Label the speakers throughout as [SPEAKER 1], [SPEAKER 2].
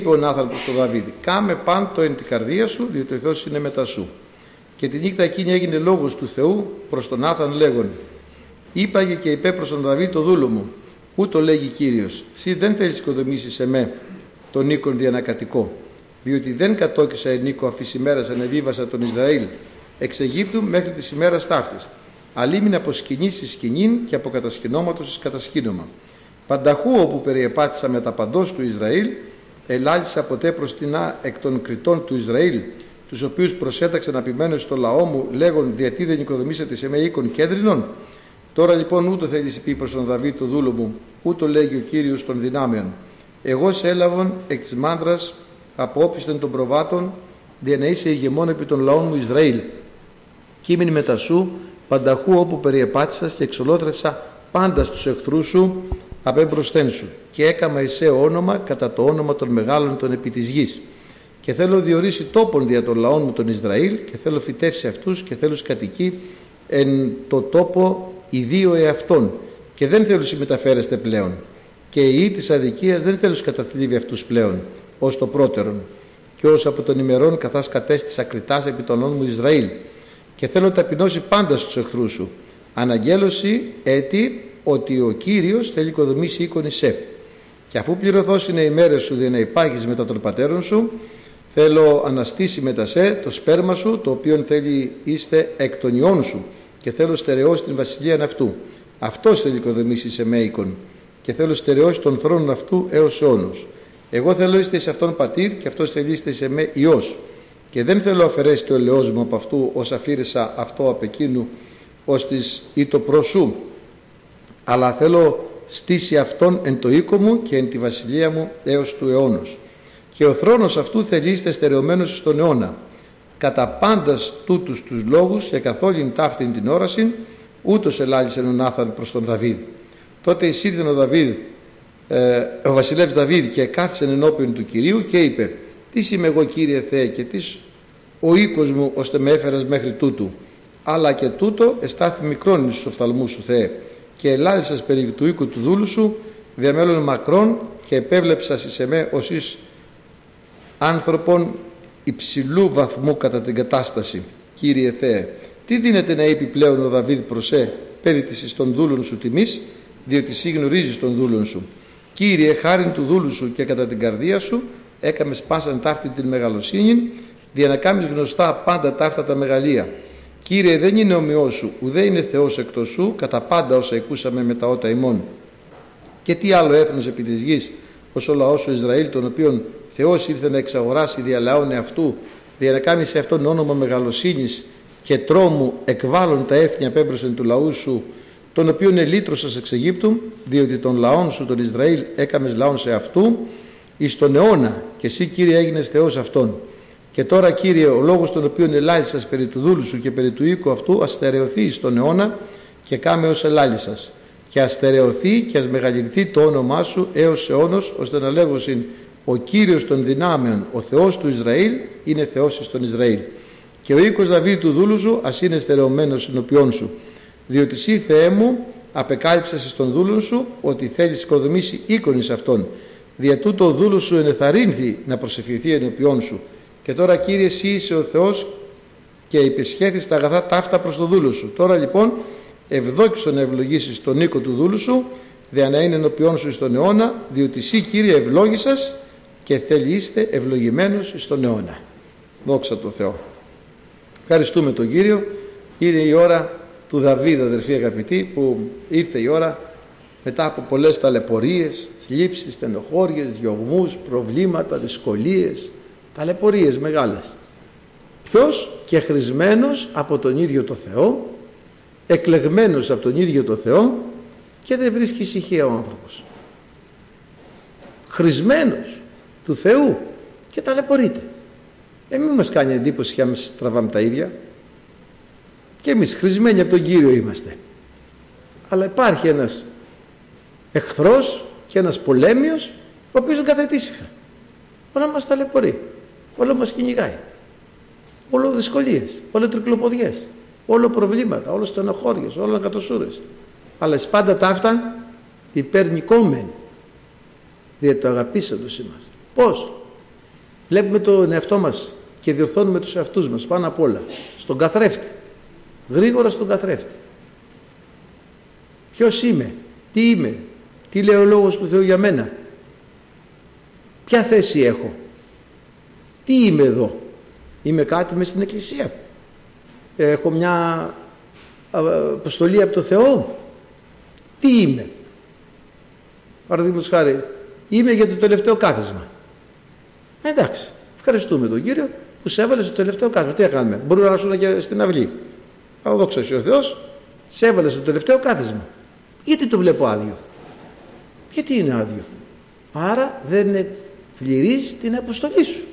[SPEAKER 1] είπε ο Νάθαν προς τον Δαβίδ: κάμε πάντο εν την καρδία σου, διότι ο Θεός είναι μετά σου. Και τη νύχτα εκείνη έγινε λόγος του Θεού προς τον Νάθαν λέγον: είπαγε και είπε προς τον Δαβίδ το δούλο μου, ούτω λέγει Κύριος, εσύ δεν θέλεις οικοδομήσεις εμέ τον οίκον διανακατοικό, διότι δεν κατόκισα εν οίκο αφής ημέρας ανεβίβασα τον Ισραήλ εξ Αιγύπτου μέχρι της ημέρας ταύτης, αλίμην από σκηνής εις σκηνήν και από κατασκηνώματος εις κατασκήνομα. Πανταχού όπου περιεπάτησα με τα παντός του Ισραήλ, ελάλησα ποτέ προς την εκ των κριτών του Ισραήλ, τους οποίους προσέταξαν απειμένως στο λαό μου, λέγον: διατί δεν οικοδομήσατε σε με οίκον κέντρινον. Τώρα λοιπόν ούτω θέλεις πει προς τον Δαβίδ το δούλο μου, ούτω λέγει ο Κύριος των δυνάμεων: εγώ σε έλαβον εκ της μάνδρας από όπιστον των προβάτων, δια να είσαι ηγεμόν επί των λαών μου Ισραήλ. Κείμενη μετά σου, πανταχού όπου περιεπάτησας και εξολότρευσα πάντα στους εχθρούς σου απέμπροσθέν σου, και έκαμα εσέ όνομα κατά το όνομα των μεγάλων των επί της γης. Και θέλω διορίσει τόπον δια των λαών μου τον Ισραήλ, και θέλω φυτεύσει αυτούς, και θέλω κατοικεί εν το τόπο ιδίο εαυτών, και δεν θέλω συμμεταφέρεστε πλέον. Και η ή της αδικίας δεν θέλω καταθλίβει αυτούς πλέον, ως το πρώτερον, και ως από των ημερών καθάς κατέστησα κριτάς επί των λαών μου Ισραήλ. Και θέλω ταπεινώσει πάντα στους εχθρούς σου. Αναγγέλωση έτη ότι ο Κύριος θέλει οικοδομήσει οίκον εισέ. Και αφού πληρωθώς είναι οι μέρες σου, δεν υπάγεις μετά των πατέρων σου, θέλω αναστήσει μετά σε το σπέρμα σου, το οποίο θέλει είστε εκ των ιών σου, και θέλω στερεώσει την βασιλεία αυτού. Αυτός θέλει οικοδομήσει σε με οίκον, και θέλω στερεώσει τον θρόνο αυτού έως αιώνος. Εγώ θέλω είστε σε αυτόν πατήρ, και αυτός θέλει είστε σε με ιός. Και δεν θέλω αφαιρέσει το ελαιός μου από αυτού, ως αφήρεσα αυτό από εκείνου, ως της ή το προσού, αλλά θέλω στήσει αυτόν εν το οίκο μου και εν τη βασιλεία μου έως του αιώνος. Και ο θρόνος αυτού θελείστε στερεωμένος στον αιώνα. Κατά πάντας τούτους τους λόγους και καθ' όλην ταύτην την όρασιν, ούτως ελάλησε ο Νάθαν προς τον Δαβίδ. Τότε εισήλθεν ο βασιλεύς Δαβίδ και κάθισε ενώπιον του Κυρίου και είπε: τι είμαι εγώ, Κύριε Θεέ, και τι ο οίκος μου ώστε με έφερας μέχρι τούτου. Αλλά και τούτο εστάθη μικρόν εις τους οφθαλμούς σου, Θεέ, και ελάλησας περί του οίκου του δούλου σου διαμέλων μακρόν, και επέβλεψας εις εμέ ως εις άνθρωπον υψηλού βαθμού κατά την κατάσταση. Κύριε Θεέ, τι δίνεται να είπε πλέον ο Δαβίδ προς περί της εις των δούλων σου τιμής, διότι εσύ γνωρίζεις τον δούλων σου. Κύριε, χάριν του δούλου σου και κατά την καρδία σου έκαμες πάσαν ταύτη την μεγαλοσύνη, δια να κάμεις γνωστά πάντα ταύτα τα μεγαλεία. Κύριε, δεν είναι ομοιός σου, ουδέ είναι Θεός εκτός σου, κατά πάντα όσα ακούσαμε με τα ότα ημών. Και τι άλλο έθνος επί της γης, ως ο λαός ο Ισραήλ, τον οποίον Θεός ήρθε να εξαγοράσει δια λαών εαυτού, δια να κάνει σε αυτόν όνομα μεγαλοσύνης και τρόμου, εκβάλλον τα έθνη απέμπροσθεν του λαού σου, τον οποίον ελύτρωσας εξ Αιγύπτου, διότι τον λαόν σου τον Ισραήλ έκαμες λαόν σε αυτού, εις τον αιώνα, και εσύ, Κύριε, έγινες Θεός αυτόν. Και τώρα, Κύριε, ο λόγος τον οποίον ελάλησας περί του δούλου σου και περί του οίκου αυτού αστερεωθεί εις τον αιώνα, και κάμε ως ελάλησας. Και αστερεωθεί και ας μεγαλυνθεί το όνομά σου έως αιώνος, ώστε να λέγωσιν: ο Κύριος των δυνάμεων, ο Θεός του Ισραήλ, είναι Θεός εις τον Ισραήλ. Και ο οίκος Δαβίδ του δούλου σου ας είναι στερεωμένος συνοποιών σου. Διότι εσύ, Θεέ μου, απεκάλυψας εις τον δούλον σου ότι θέλεις οικοδομήσει οίκον εις αυτόν. Δια τούτο ο δούλος σου ενεθαρρύνθη να προσευχηθεί ενωπιών σου. Και τώρα, Κύριε, εσύ είσαι ο Θεός και υπεσχέθης τα αγαθά ταύτα προς το δούλο σου. Τώρα λοιπόν ευδόκησον να ευλογήσεις τον οίκο του δούλου σου, δια να είναι ενωπιών σου εις τον αιώνα, διότι εσύ, Κύριε, ευλόγησας και θέλει είστε ευλογημένος εις τον αιώνα. Δόξα τω Θεώ. Ευχαριστούμε τον Κύριο. Είναι η ώρα του Δαβίδ, αδερφοί αγαπητοί, που ήρθε η ώρα μετά από πολλές ταλαιπωρίες, θλίψεις, στενοχώριες, διωγμούς, προβλήματα, δυσκολίες, ταλαιπωρίες μεγάλες. Ποιος? Και χρησμένος από τον ίδιο το Θεό, εκλεγμένος από τον ίδιο το Θεό, και δεν βρίσκει ησυχία ο άνθρωπος. Χρησμένος του Θεού και ταλαιπωρείται. Μην μας κάνει εντύπωση και εμείς τραβάμε τα ίδια. Και εμείς χρησμένοι από τον Κύριο είμαστε. Αλλά υπάρχει ένας εχθρός και ένας πολέμιος, ο οποίος δεν καθετεί ήσυχα. Όλα μας ταλαιπωρεί, όλα μας κυνηγάει. Όλο δυσκολίες, όλο τρικλοποδιές, όλο προβλήματα, όλο στενοχώριες, όλο κατοσούρες. Αλλά πάντα ταύτα υπερνικόμενοι, διότι το αγαπήσαντος ημάς. Πώς? Βλέπουμε τον εαυτό μας και διορθώνουμε τους εαυτούς μας πάνω απ' όλα. Στον καθρέφτη. Γρήγορα στον καθρέφτη. Ποιος είμαι, τι λέει ο Λόγος του Θεού για μένα, ποια θέση έχω, τι είμαι εδώ, είμαι κάτι μες στην Εκκλησία, έχω μια αποστολή από το Θεό, τι είμαι. Παραδείγματος χάρη, είμαι για το τελευταίο κάθισμα. Εντάξει, ευχαριστούμε τον Κύριο που σε έβαλε στο τελευταίο κάθισμα. Τι θα κάνουμε, μπορούμε να ήσουν και στην αυλή. Δόξα ο Θεός, σε έβαλε στο τελευταίο κάθισμα. Γιατί το βλέπω άδειο, γιατί είναι άδειο, άρα δεν είναι πληρής την αποστολή σου.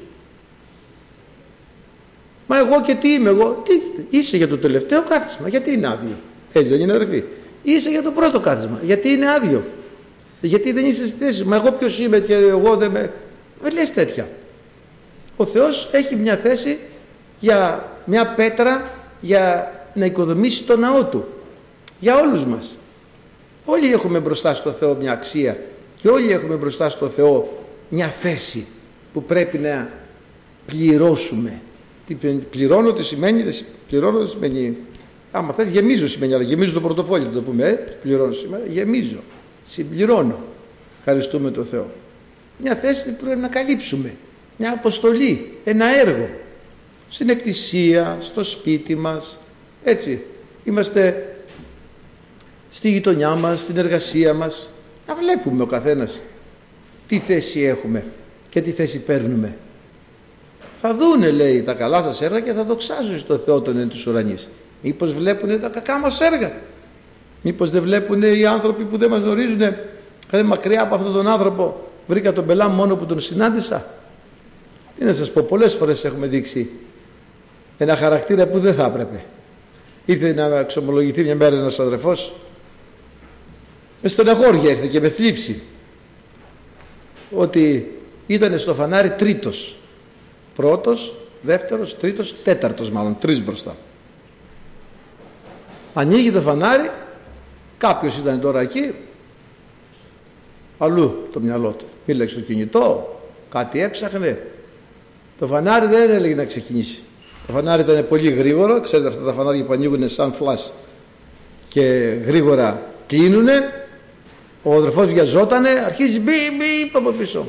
[SPEAKER 1] Μα εγώ και τι είμαι εγώ, είσαι για το τελευταίο κάθισμα, γιατί είναι άδειο, έτσι δεν είναι αδερφοί? Είσαι για το πρώτο κάθισμα, γιατί είναι άδειο, γιατί δεν είσαι στη θέση σου. Μα εγώ ποιος είμαι και εγώ δεν λες τέτοια. Ο Θεός έχει μια θέση για μια πέτρα για να οικοδομήσει το ναό του, για όλους μας. Όλοι έχουμε μπροστά στο Θεό μια αξία και όλοι έχουμε μπροστά στο Θεό μια θέση που πρέπει να πληρώσουμε. Τι πληρώνω, τι σημαίνει, πληρώνω, τι σημαίνει. Άμα θες γεμίζω σημαίνει, αλλά γεμίζω το πορτοφόλι, το πούμε, πληρώνω σήμερα, γεμίζω, συμπληρώνω. Ευχαριστούμε τον Θεό. Μια θέση που πρέπει να καλύψουμε, μια αποστολή, ένα έργο. Στην εκκλησία, στο σπίτι μας, έτσι, είμαστε στη γειτονιά μας, στην εργασία μας, να βλέπουμε ο καθένας τι θέση έχουμε και τι θέση παίρνουμε. Θα δούνε, λέει, τα καλά σας έργα και θα δοξάζουν στο Θεό τον εν τους ουρανείς. Μήπως βλέπουν τα κακά μας έργα, μήπως δεν βλέπουν οι άνθρωποι που δεν μας γνωρίζουν, μακριά από αυτόν τον άνθρωπο βρήκα τον πελά μόνο που τον συνάντησα. Τι να σας πω, πολλές φορές έχουμε δείξει ένα χαρακτήρα που δεν θα έπρεπε. Ήρθε να εξομολογηθεί μια μέρα ένας αδερφός, με στεναχώρια ήρθε και με θλίψη, ότι ήταν στο φανάρι τρίτος, πρώτος, δεύτερος, τρίτος, τέταρτος μάλλον, τρεις μπροστά. Ανοίγει το φανάρι, κάποιος ήταν τώρα εκεί, αλλού το μυαλό του, μίλαξε στο κινητό, κάτι έψαχνε, το φανάρι δεν έλεγε να ξεκινήσει. Το φανάρι ήταν πολύ γρήγορο, ξέρετε αυτά τα φανάρια που ανοίγουν σαν φλάς και γρήγορα κλείνουνε. Ο αδερφός βιαζότανε, αρχίζει μπι από πίσω.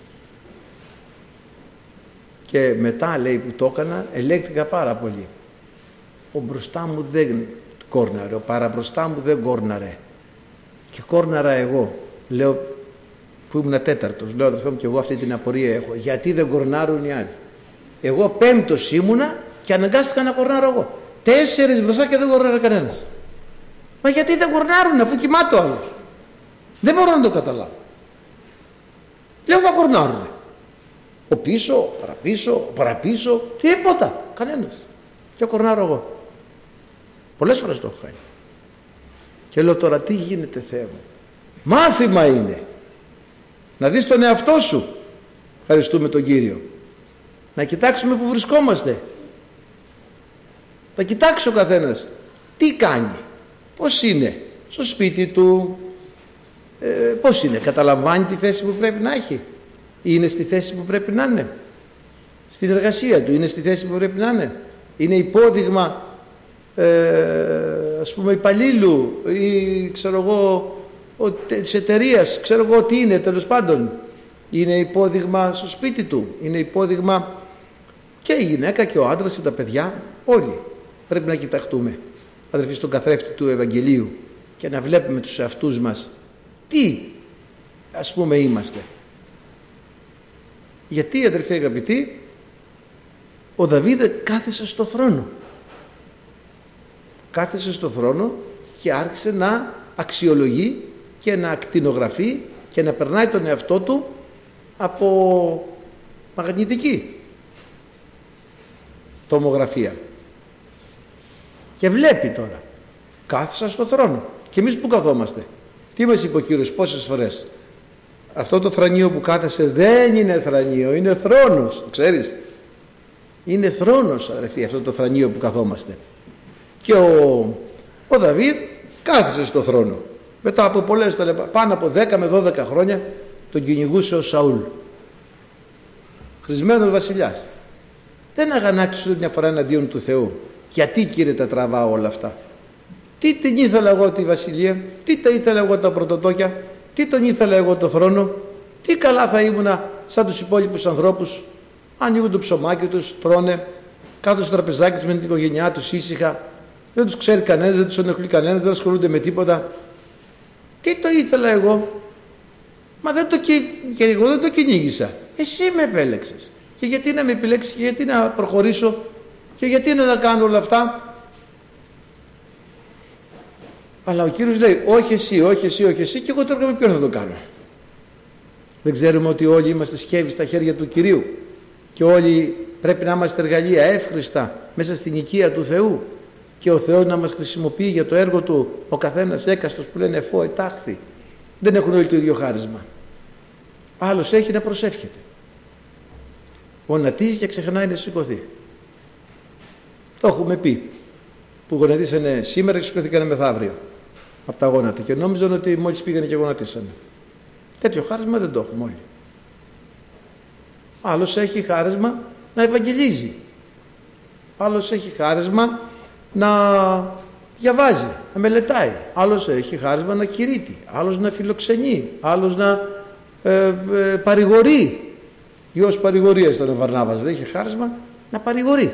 [SPEAKER 1] Και μετά, λέει, που το έκανα, ελέγχθηκα πάρα πολύ. Ο μπροστά μου δεν κόρναρε, ο παραμπροστά μου δεν κόρναρε. Και κόρναρα εγώ, λέω, που ήμουν τέταρτος, λέω αδερφέ μου και εγώ αυτή την απορία έχω. Γιατί δεν κορνάρουν οι άλλοι? Εγώ πέμπτος ήμουνα και αναγκάστηκα να κορνάρω εγώ. 4 μπροστά και δεν κορνάρω κανένας. Μα γιατί δεν κορνάρουν αφού κοιμάται ο άλλος? Δεν μπορώ να το καταλάβω. Λέω θα κορνάρουν. Ο πίσω, ο παραπίσω, τίποτα, κανένας. Και κορνάρω εγώ. Πολλές φορές το έχω κάνει. Και λέω τώρα τι γίνεται Θεέ μου? Μάθημα είναι. Να δεις τον εαυτό σου. Ευχαριστούμε τον Κύριο. Να κοιτάξουμε που βρισκόμαστε. Να κοιτάξει ο καθένας τι κάνει, πώς είναι στο σπίτι του, πώς είναι, καταλαμβάνει τη θέση που πρέπει να έχει, είναι στη θέση που πρέπει να είναι, στην εργασία του είναι στη θέση που πρέπει να είναι υπόδειγμα ας πούμε υπαλλήλου ή ξέρω εγώ της εταιρείας, ξέρω εγώ τι είναι, τέλος πάντων είναι υπόδειγμα στο σπίτι του, είναι υπόδειγμα και η γυναίκα και ο άντρας και τα παιδιά, όλοι πρέπει να κοιταχτούμε αδερφοί στον καθρέφτη του Ευαγγελίου και να βλέπουμε τους εαυτούς μας τι ας πούμε είμαστε. Γιατί αδερφοί αγαπητοί, ο Δαβίδ κάθισε στο θρόνο, κάθισε στο θρόνο και άρχισε να αξιολογεί και να ακτινογραφεί και να περνάει τον εαυτό του από μαγνητική τομογραφία και βλέπει τώρα, κάθισα στο θρόνο. Και εμείς που καθόμαστε, τι μας είπε ο Κύριος πόσες φορές? Αυτό το θρανείο που κάθεσε δεν είναι θρανείο, είναι θρόνος, το ξέρεις? Είναι θρόνος αδερφοί αυτό το θρανείο που καθόμαστε. Και ο Δαβίδ κάθισε στο θρόνο. Μετά από πάνω από 10 με 12 χρόνια τον κυνηγούσε ο Σαούλ. Χρησμένος βασιλιάς. Δεν αγανάκτησε ούτε μια φορά εναντίον του Θεού. Γιατί, Κύριε, τα τραβάω όλα αυτά? Τι την ήθελα εγώ τη βασιλεία? Τι τα ήθελα εγώ τα πρωτοτόκια? Τι τον ήθελα εγώ το θρόνο? Τι καλά θα ήμουνα σαν τους υπόλοιπους ανθρώπους? Ανοίγουν το ψωμάκι τους, τρώνε, κάτω στο τραπεζάκι τους με την οικογένειά τους ήσυχα. Δεν τους ξέρει κανένας, δεν τους ενοχλεί κανένας, δεν ασχολούνται με τίποτα. Τι το ήθελα εγώ? Μα και εγώ δεν το κυνήγησα. Εσύ με επέλεξες. Και γιατί να με επιλέξεις, και γιατί να προχωρήσω, και γιατί να κάνω όλα αυτά? Αλλά ο Κύριος λέει όχι εσύ, όχι εσύ, όχι εσύ, και εγώ τώρα με ποιον θα το κάνω? Δεν ξέρουμε ότι όλοι είμαστε σκεύη στα χέρια του Κυρίου και όλοι πρέπει να είμαστε εργαλεία εύχριστα μέσα στην οικία του Θεού και ο Θεός να μας χρησιμοποιεί για το έργο του, ο καθένας έκαστος που λένε εφώ ετάχθη. Δεν έχουν όλοι το ίδιο χάρισμα. Άλλος έχει να προσεύχεται, γονατίζει και ξεχνάει να σηκωθεί. Το έχουμε πει, που γονατίσανε σήμερα και σηκωθήκανε μεθαύριο από τα γόνατα και νόμιζαν ότι μόλις πήγανε και γονατίσανε. Τέτοιο χάρισμα δεν το έχουμε όλοι. Άλλος έχει χάρισμα να ευαγγελίζει, άλλος έχει χάρισμα να διαβάζει, να μελετάει, άλλος έχει χάρισμα να κηρύττει, άλλος να φιλοξενεί, άλλος να παρηγορεί. Υιός παρηγορίας ήταν ο Βαρνάβας, δεν είχε χάρισμα να παρηγορεί.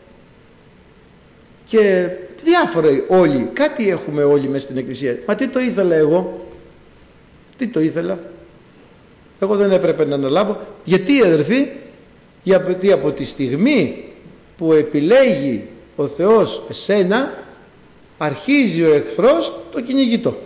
[SPEAKER 1] Και διάφορα όλοι, κάτι έχουμε όλοι μέσα στην Εκκλησία. Μα τι το ήθελα εγώ? Τι το ήθελα? Εγώ δεν έπρεπε να αναλάβω? Γιατί, αδερφοί? Γιατί από τη στιγμή που επιλέγει ο Θεός εσένα, αρχίζει ο εχθρός το κυνηγητό.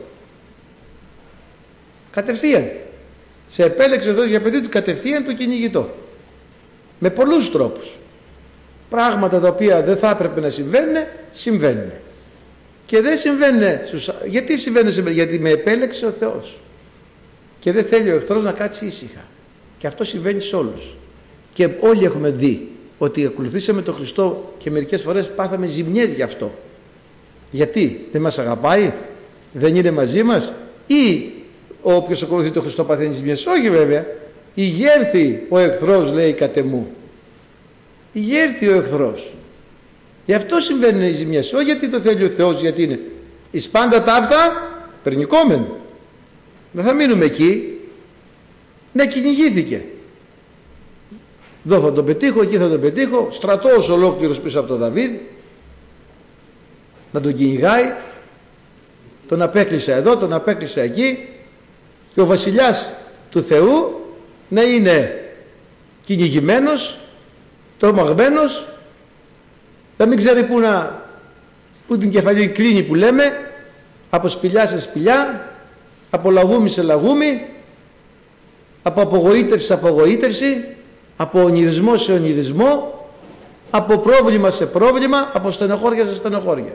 [SPEAKER 1] Κατευθείαν. Σε επέλεξε ο Θεός για παιδί του κατευθείαν το κυνηγητό. Με πολλούς τρόπους. Πράγματα τα οποία δεν θα έπρεπε να συμβαίνουν, συμβαίνουν. Και δεν συμβαίνουν. Γιατί συμβαίνουν? Γιατί με επέλεξε ο Θεός. Και δεν θέλει ο εχθρός να κάτσει ήσυχα. Και αυτό συμβαίνει σε όλους. Και όλοι έχουμε δει ότι ακολουθήσαμε τον Χριστό και μερικές φορές πάθαμε ζημιές γι' αυτό. Γιατί? Δεν μας αγαπάει? Δεν είναι μαζί μας? Ή όποιος ακολουθεί τον Χριστό παθαίνει ζημιές? Όχι βέβαια. Ηγέρθη ο εχθρός, λέει, κατ' εμού. Ηγέρθη ο εχθρός. Γι' αυτό συμβαίνουν οι ζημιές. Όχι γιατί το θέλει ο Θεός, γιατί είναι εις πάντα ταύτα περνικόμεν. Δεν θα μείνουμε εκεί. Ναι, κυνηγήθηκε. Εδώ θα τον πετύχω, εκεί θα τον πετύχω. Στρατός ολόκληρος πίσω από τον Δαβίδ να τον κυνηγάει. Τον απέκλεισα εδώ, τον απέκλεισα εκεί. Και ο βασιλιάς του Θεού να είναι κυνηγημένος, τρομαγμένος, να μην ξέρει πού την κεφαλή κλείνει, που λέμε, από σπηλιά σε σπηλιά, από λαγούμι σε λαγούμι, από απογοήτευση σε απογοήτευση, από ονειρισμό σε ονειρισμό, από πρόβλημα σε πρόβλημα, από στενοχώρια σε στενοχώρια.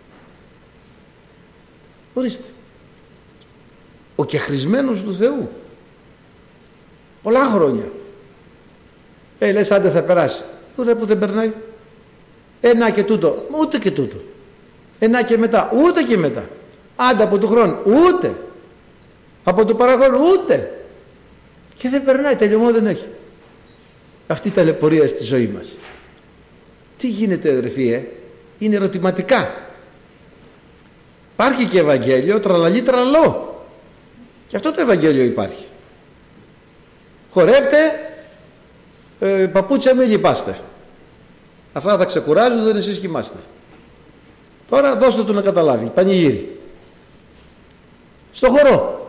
[SPEAKER 1] Ορίστε. Ο κεχρισμένος του Θεού. Πολλά χρόνια. Λες άντε θα περάσει. Ούτε που δεν περνάει. Ένα και τούτο. Ούτε και τούτο. Ένα και μετά. Ούτε και μετά. Άντε από του χρόνου. Ούτε. Από του παραχρόνου. Ούτε. Και δεν περνάει. Τελειωμό δεν έχει. Αυτή η ταλαιπωρία στη ζωή μας. Τι γίνεται, αδερφοί? Είναι ερωτηματικά. Υπάρχει και Ευαγγέλιο, τραλαλή τραλό. Και αυτό το Ευαγγέλιο υπάρχει. Χορεύτε, παπούτσια μη λυπάστε. Αυτά θα ξεκουράζουν, δεν εσείς κοιμάστε. Τώρα δώστε του να καταλάβει. Πανηγύρι. Στο χορό.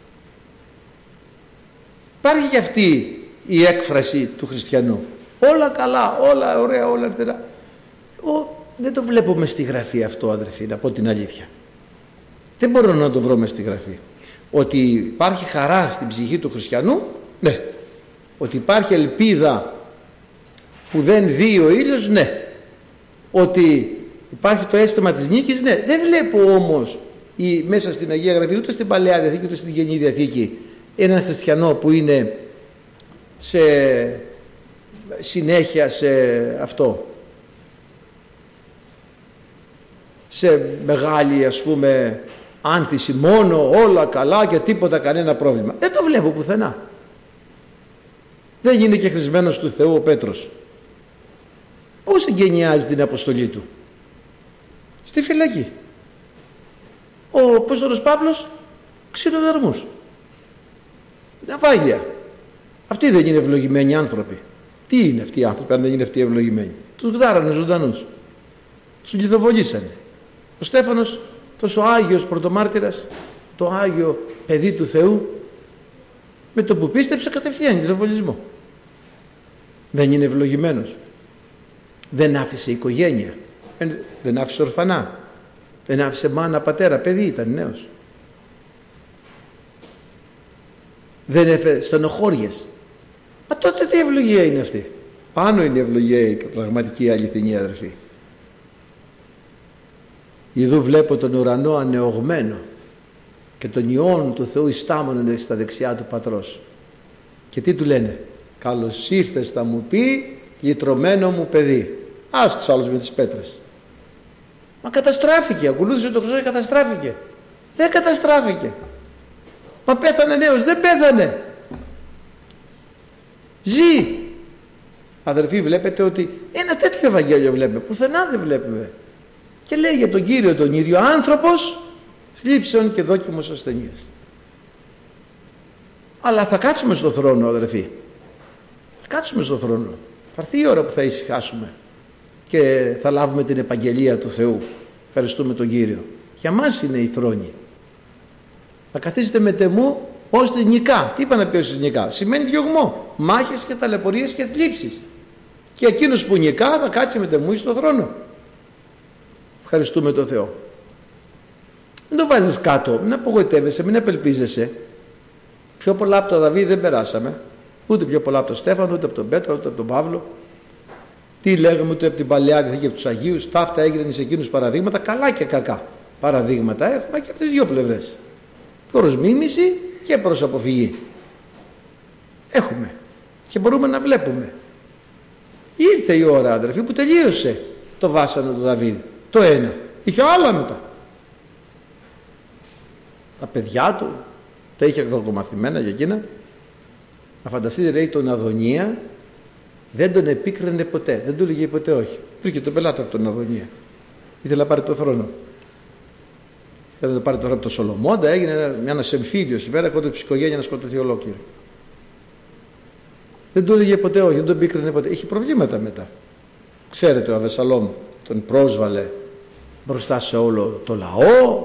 [SPEAKER 1] Υπάρχει και αυτή η έκφραση του χριστιανού. Όλα καλά, όλα ωραία, όλα αρθερά. Εγώ δεν το βλέπω μες στη Γραφή αυτό, αδερφοί, να πω την αλήθεια. Δεν μπορώ να το βρω μες στη Γραφή. Ότι υπάρχει χαρά στην ψυχή του χριστιανού, ναι. Ότι υπάρχει ελπίδα που δεν δει ο ήλιος, ναι. Ότι υπάρχει το αίσθημα της νίκης, ναι. Δεν βλέπω όμως μέσα στην Αγία Γραφή, ούτε στην Παλαιά Διαθήκη, ούτε στην Καινή Διαθήκη, έναν χριστιανό που είναι σε συνέχεια σε αυτό, σε μεγάλη, ας πούμε, άνθηση, μόνο όλα καλά και τίποτα, κανένα πρόβλημα. Δεν το βλέπω πουθενά. Δεν είναι και χρησμένος του Θεού ο Πέτρος. Πώς εγκαινιάζει την αποστολή του? Στη φυλακή. Ο Απόστολος Παύλος ξυλοδαρμούς. Ναυάγια. Αυτοί δεν είναι ευλογημένοι άνθρωποι. Τι είναι αυτοί οι άνθρωποι αν δεν είναι αυτοί ευλογημένοι? Τους γδάρανε ζωντανούς. Τους λιθοβολήσανε. Ο Στέφανος, τόσο άγιος πρωτομάρτυρας, το άγιο παιδί του Θεού, με το που πίστεψε κατευθείαν λιθοβολισμό. Δεν είναι ευλογημένος. Δεν άφησε οικογένεια. Δεν άφησε ορφανά. Δεν άφησε μάνα, πατέρα, παιδί ήταν νέος. Δεν έφερε στενοχώριες. Μα τότε τι ευλογία είναι αυτή? Πάνω είναι η ευλογία η πραγματική αληθινή, αδερφοί. Ιδού βλέπω τον ουρανό ανεωγμένο και τον ιόν του Θεού ιστάμενο στα δεξιά του Πατρός. Και τι του λένε? Καλώς ήρθες, θα μου πει, λυτρωμένο μου παιδί. Ας τους άλλους με τις πέτρες. Μα καταστράφηκε, ακολούθησε το Χριστό και καταστράφηκε. Δεν καταστράφηκε. Μα πέθανε νέος? Δεν πέθανε. Ζει. Αδερφοί, βλέπετε ότι ένα τέτοιο Ευαγγέλιο βλέπουμε, πουθενά δεν βλέπουμε. Και λέει για τον Κύριο τον ίδιο, άνθρωπος θλίψεων και δόκιμος ασθενείας. Αλλά θα κάτσουμε στο θρόνο, αδερφοί. Θα κάτσουμε στο θρόνο. Θα έρθει η ώρα που θα ησυχάσουμε και θα λάβουμε την επαγγελία του Θεού. Ευχαριστούμε τον Κύριο. Για μας είναι η θρόνη. Θα καθίσετε με τεμού ως της νικά. Τι είπα να πει ως της νικά? Σημαίνει διωγμό, μάχες και ταλαιπωρίες και θλίψεις. Και εκείνος που νικά θα κάτσει με τεμού στο θρόνο. Ευχαριστούμε τον Θεό. Μην το βάζεις κάτω, μην απογοητεύεσαι, μην απελπίζεσαι. Πιο πολλά από τον Δαβίδ δεν περάσαμε. Ούτε πιο πολλά από τον Στέφανο, ούτε από τον Πέτρο, ούτε από τον Παύλο. Τι λέγαμε, ούτε από την Παλαιά Διαθήκη και από τους Αγίους. Τα αυτά έγιναν σε εκείνους παραδείγματα, καλά και κακά παραδείγματα έχουμε και από τις δύο πλευρές. Προς μίμηση και προς αποφυγή. Έχουμε και μπορούμε να βλέπουμε. Ήρθε η ώρα, αδερφοί, που τελείωσε το βάσανο του Δαβίδ. Το ένα. Είχε άλλα μετά. Τα παιδιά του τα είχε κακομαθημένα για εκείνα. Να φανταστείτε, λέει, τον Αδωνία δεν τον επίκρινε ποτέ. Δεν του έλεγε ποτέ όχι. Βρήκε τον πελάτη από τον Αδωνία. Ήθελε να πάρει το θρόνο. Ήθελε να πάρει το θρόνο από τον Σολομώντα. Έγινε ένας εμφύλιος η μέρα κόντρα της οικογένειας να σκοτωθεί ολόκληρη. Δεν του έλεγε ποτέ όχι. Δεν τον επίκρινε ποτέ. Είχε προβλήματα μετά. Ξέρετε, ο Αβεσσαλόμ τον πρόσβαλε μπροστά σε όλο το λαό.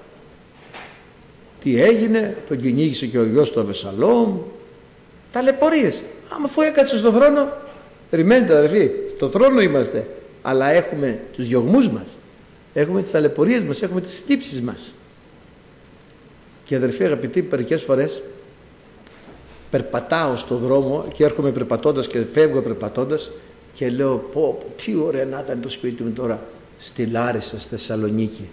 [SPEAKER 1] Τι έγινε? Τον κυνήγησε και ο γιος του Αβεσσαλόμ. Ταλαιπωρίες. Άμα αφού έκατσε στον θρόνο, περιμένετε αδερφοί, στο θρόνο είμαστε, αλλά έχουμε τους διωγμούς μας, έχουμε τις ταλαιπωρίες μας, έχουμε τις θλίψεις μας. Και αδερφοί αγαπητοί, μερικές φορές περπατάω στον δρόμο και έρχομαι περπατώντας και φεύγω περπατώντας και λέω πω τι ωραία να ήταν το σπίτι μου τώρα στη Λάρισα, στη Θεσσαλονίκη.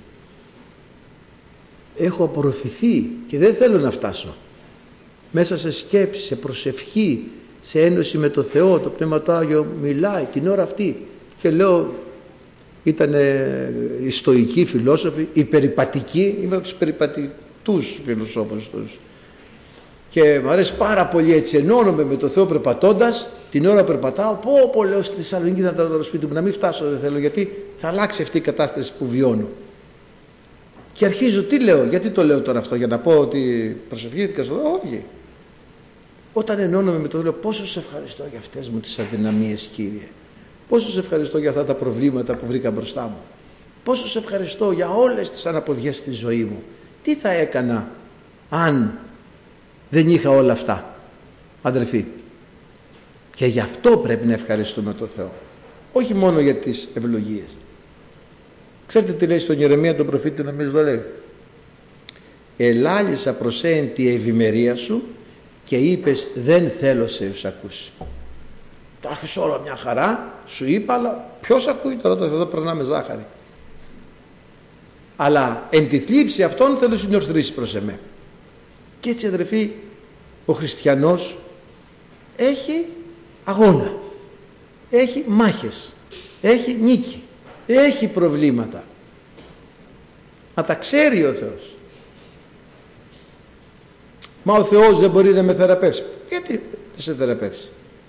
[SPEAKER 1] Έχω απορροφηθεί και δεν θέλω να φτάσω. Μέσα σε σκέψη, σε προσευχή, σε ένωση με το Θεό, το Πνεύμα του Άγιο μιλάει την ώρα αυτή. Και λέω, ήταν οι στοικοί φιλόσοφοι, οι περιπατικοί, είμαι από τους περιπατητούς φιλοσόφους τους. Και μου αρέσει πάρα πολύ έτσι, ενώνομαι με το Θεό περπατώντας, την ώρα περπατάω, πω λέω στη Θεσσαλονίκη θα ήταν το σπίτι μου, να μην φτάσω δεν θέλω, γιατί θα αλλάξει αυτή η κατάσταση που βιώνω. Και αρχίζω, τι λέω, γιατί το λέω τώρα αυτό, για να πω ότι προσευχήθηκα στο Θεό? Όχι. Όταν ενώνομαι με το Θεό, λέω πόσο σε ευχαριστώ για αυτές μου τις αδυναμίες, Κύριε. Πόσο σε ευχαριστώ για αυτά τα προβλήματα που βρήκα μπροστά μου. Πόσο σε ευχαριστώ για όλες τις αναποδιές στη ζωή μου. Τι θα έκανα αν δεν είχα όλα αυτά, αδελφοί? Και γι' αυτό πρέπει να ευχαριστούμε τον Θεό. Όχι μόνο για τις ευλογίες. Ξέρετε τι λέει στον Ιερεμία τον προφήτη, νομίζω το λέει? Ελάλησα προς εν τη ευημερία σου και είπες δεν θέλω σε ακούσει. Τα έχεις όλα μια χαρά, σου είπα, αλλά ποιος ακούει τώρα? Το εδώ περνάμε ζάχαρη. Αλλά εν τη θλίψη αυτών θέλω συνορθρήσεις προς εμέ. Και έτσι αδερφοί, ο χριστιανός έχει αγώνα, έχει μάχες, έχει νίκη, έχει προβλήματα. Να τα ξέρει ο Θεός. Μα ο Θεός δεν μπορεί να με θεραπεύσει. Γιατί δεν σε θεραπεύσει?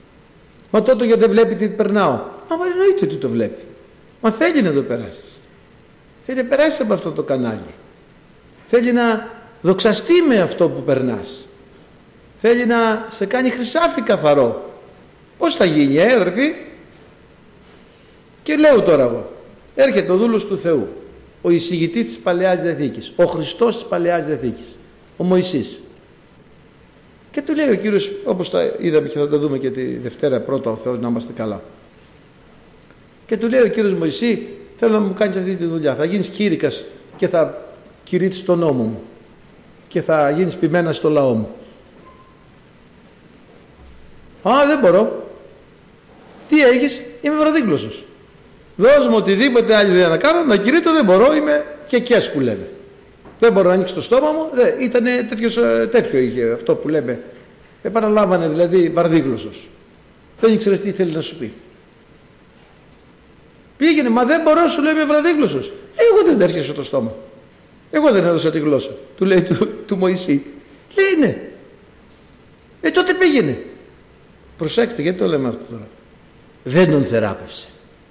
[SPEAKER 1] Μα τότε γιατί δεν βλέπει τι περνάω. Μα εννοείται ότι το βλέπει. Μα θέλει να το περάσεις. Θέλει να περάσεις από αυτό το κανάλι. Θέλει να δοξαστεί με αυτό που περνάς. Θέλει να σε κάνει χρυσάφι καθαρό. Πώς θα γίνει, αδερφοί? Και λέω τώρα εγώ, έρχεται ο δούλος του Θεού, ο εισηγητής της Παλαιάς Διαθήκης, ο Χριστός της Παλαιάς Διαθήκης, ο Μωυσής. Και του λέει ο Κύριος, όπως τα είδαμε και θα τα δούμε και τη Δευτέρα πρώτα, ο Θεός να είμαστε καλά. Και του λέει ο Κύριος Μωυσή, θέλω να μου κάνεις αυτή τη δουλειά. Θα γίνεις κήρυκας και θα κηρύττεις τον νόμο μου και θα γίνεις ποιμένα στο λαό μου. Α, δεν μπορώ. Τι έχεις? Είμαι βραδίγλωσσος. Δώσ' μου οτιδήποτε άλλη δουλειά να κάνω, να κηρύττω δεν μπορώ, είμαι και κέσκου λέμε. Δεν μπορώ να ανοίξω το στόμα μου. Ήταν τέτοιο είχε αυτό που λέμε. Επαναλάμβανε δηλαδή βαρδίγλωσσος. Δεν ήξερες τι θέλει να σου πει. Πήγαινε, μα δεν μπορώ, σου λέει, είμαι βραδίγλωσσος. Εγώ δεν έρχεσαι το στόμα. Εγώ δεν έδωσα τη γλώσσα. Του λέει του Μωυσή. Λέει ναι. Τότε πήγαινε. Προσέξτε, γιατί το λέμε αυτό τώρα. Δεν τον θεράπευσε.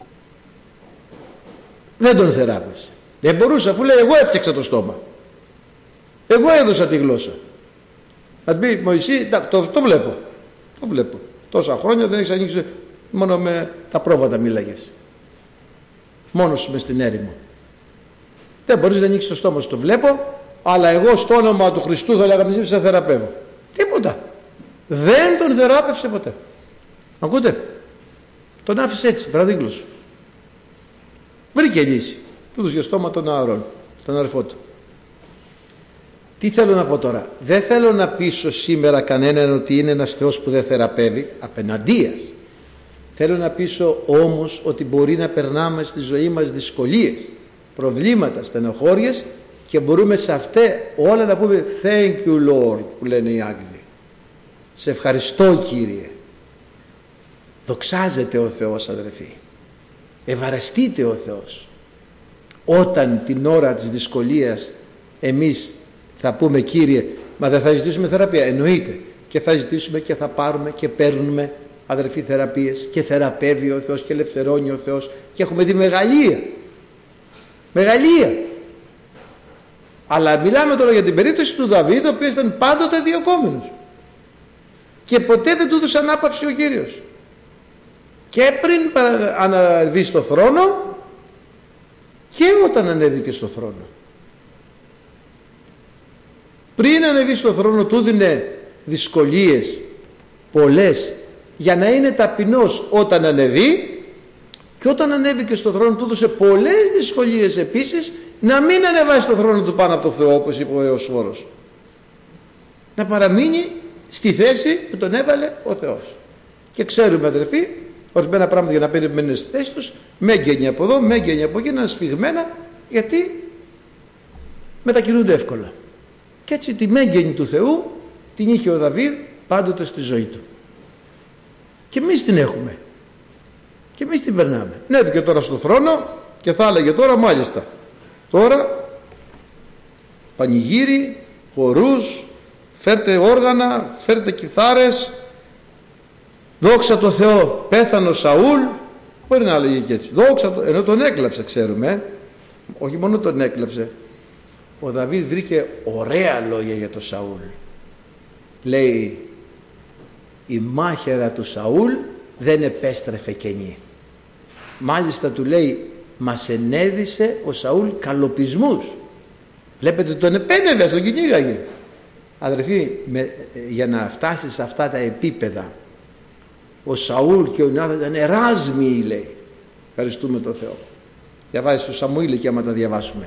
[SPEAKER 1] Δεν τον θεράπευσε. Δεν μπορούσε, αφού λέει εγώ έφτιαξα το στόμα. Εγώ έδωσα τη γλώσσα. Αν πει Μωυσή, το βλέπω. Το βλέπω. Τόσα χρόνια δεν έχεις ανοίξει, μόνο με τα πρόβατα μίλαγες. Μόνος μες στην έρημο. Δεν μπορείς να ανοίξεις το στόμα σου, το βλέπω, αλλά εγώ στο όνομα του Χριστού θα λέγαμε σε θεραπεύω. Τίποτα. Δεν τον θεράπευσε ποτέ. Ακούτε? Τον άφησε έτσι, βραδίγλωσσο. Βρήκε λύση. Του δώσε στόμα τον Ααρών, τον αδερφό του. Τι θέλω να πω τώρα? Δεν θέλω να πείσω σήμερα κανέναν ότι είναι ένας Θεός που δεν θεραπεύει, απεναντίας. Θέλω να πείσω όμως ότι μπορεί να περνάμε στη ζωή μας δυσκολίες, προβλήματα, στενοχώριες και μπορούμε σε αυτά όλα να πούμε Thank you Lord, που λένε οι Άγγλοι. Σε ευχαριστώ Κύριε. Δοξάζεται ο Θεός, αδερφοί. Ευαρεστείτε ο Θεός. Όταν την ώρα της δυσκολίας εμείς θα πούμε Κύριε, μα δεν θα ζητήσουμε θεραπεία? Εννοείται. Και θα ζητήσουμε και θα πάρουμε και παίρνουμε, αδερφοί, θεραπείες, και θεραπεύει ο Θεός και ελευθερώνει ο Θεός και έχουμε δει μεγαλεία. Μεγαλεία. Αλλά μιλάμε τώρα για την περίπτωση του Δαβίδ, ο οποίος ήταν πάντοτε διωκόμενος και ποτέ δεν του έδωσε ανάπαυση ο Κύριος. Και πριν αναβεί στο θρόνο και όταν ανέβηκε στο θρόνο. Πριν ανέβει στο θρόνο του δίνε δυσκολίες πολλές για να είναι ταπεινός όταν ανεβεί, και όταν ανέβηκε στο θρόνο του έδωσε πολλές δυσκολίες επίσης να μην ανεβάσει στο θρόνο του πάνω από το Θεό, όπως είπε ο Εωσφόρος. Να παραμείνει στη θέση που τον έβαλε ο Θεός. Και ξέρουμε, αδερφοί, ορισμένα πράγματα για να περιμένουν στη θέση τους, μέγγενοι από εδώ, μέγγενοι από εκεί, είναι σφιγμένα, γιατί μετακινούνται εύκολα. Και έτσι τη μέγγενη του Θεού την είχε ο Δαβίδ πάντοτε στη ζωή του. Και εμείς την έχουμε. Και εμείς την περνάμε. Ανέβηκε τώρα στο θρόνο και θα έλεγε τώρα μάλιστα. Τώρα πανηγύρι, χορούς, φέρτε όργανα, φέρτε κιθάρες. Δόξα τω Θεώ, πέθανε ο Σαούλ. Μπορεί να λέγει και έτσι. Δόξα τω, ενώ τον έκλαψε, ξέρουμε. Όχι μόνο τον έκλαψε. Ο Δαβίδ βρήκε ωραία λόγια για τον Σαούλ. Λέει, η μάχαιρα του Σαούλ δεν επέστρεφε κενή. Μάλιστα του λέει, μας ενέδισε ο Σαούλ καλοπισμούς. Βλέπετε, τον επένευε, τον κυνήγαγε. Αδερφοί, για να φτάσει σε αυτά τα επίπεδα, ο Σαούλ και ο Ιωνάθαν ήταν εράσμιοι, λέει. Ευχαριστούμε τον Θεό. Διαβάζει το Σαμουήλ και άμα τα διαβάσουμε.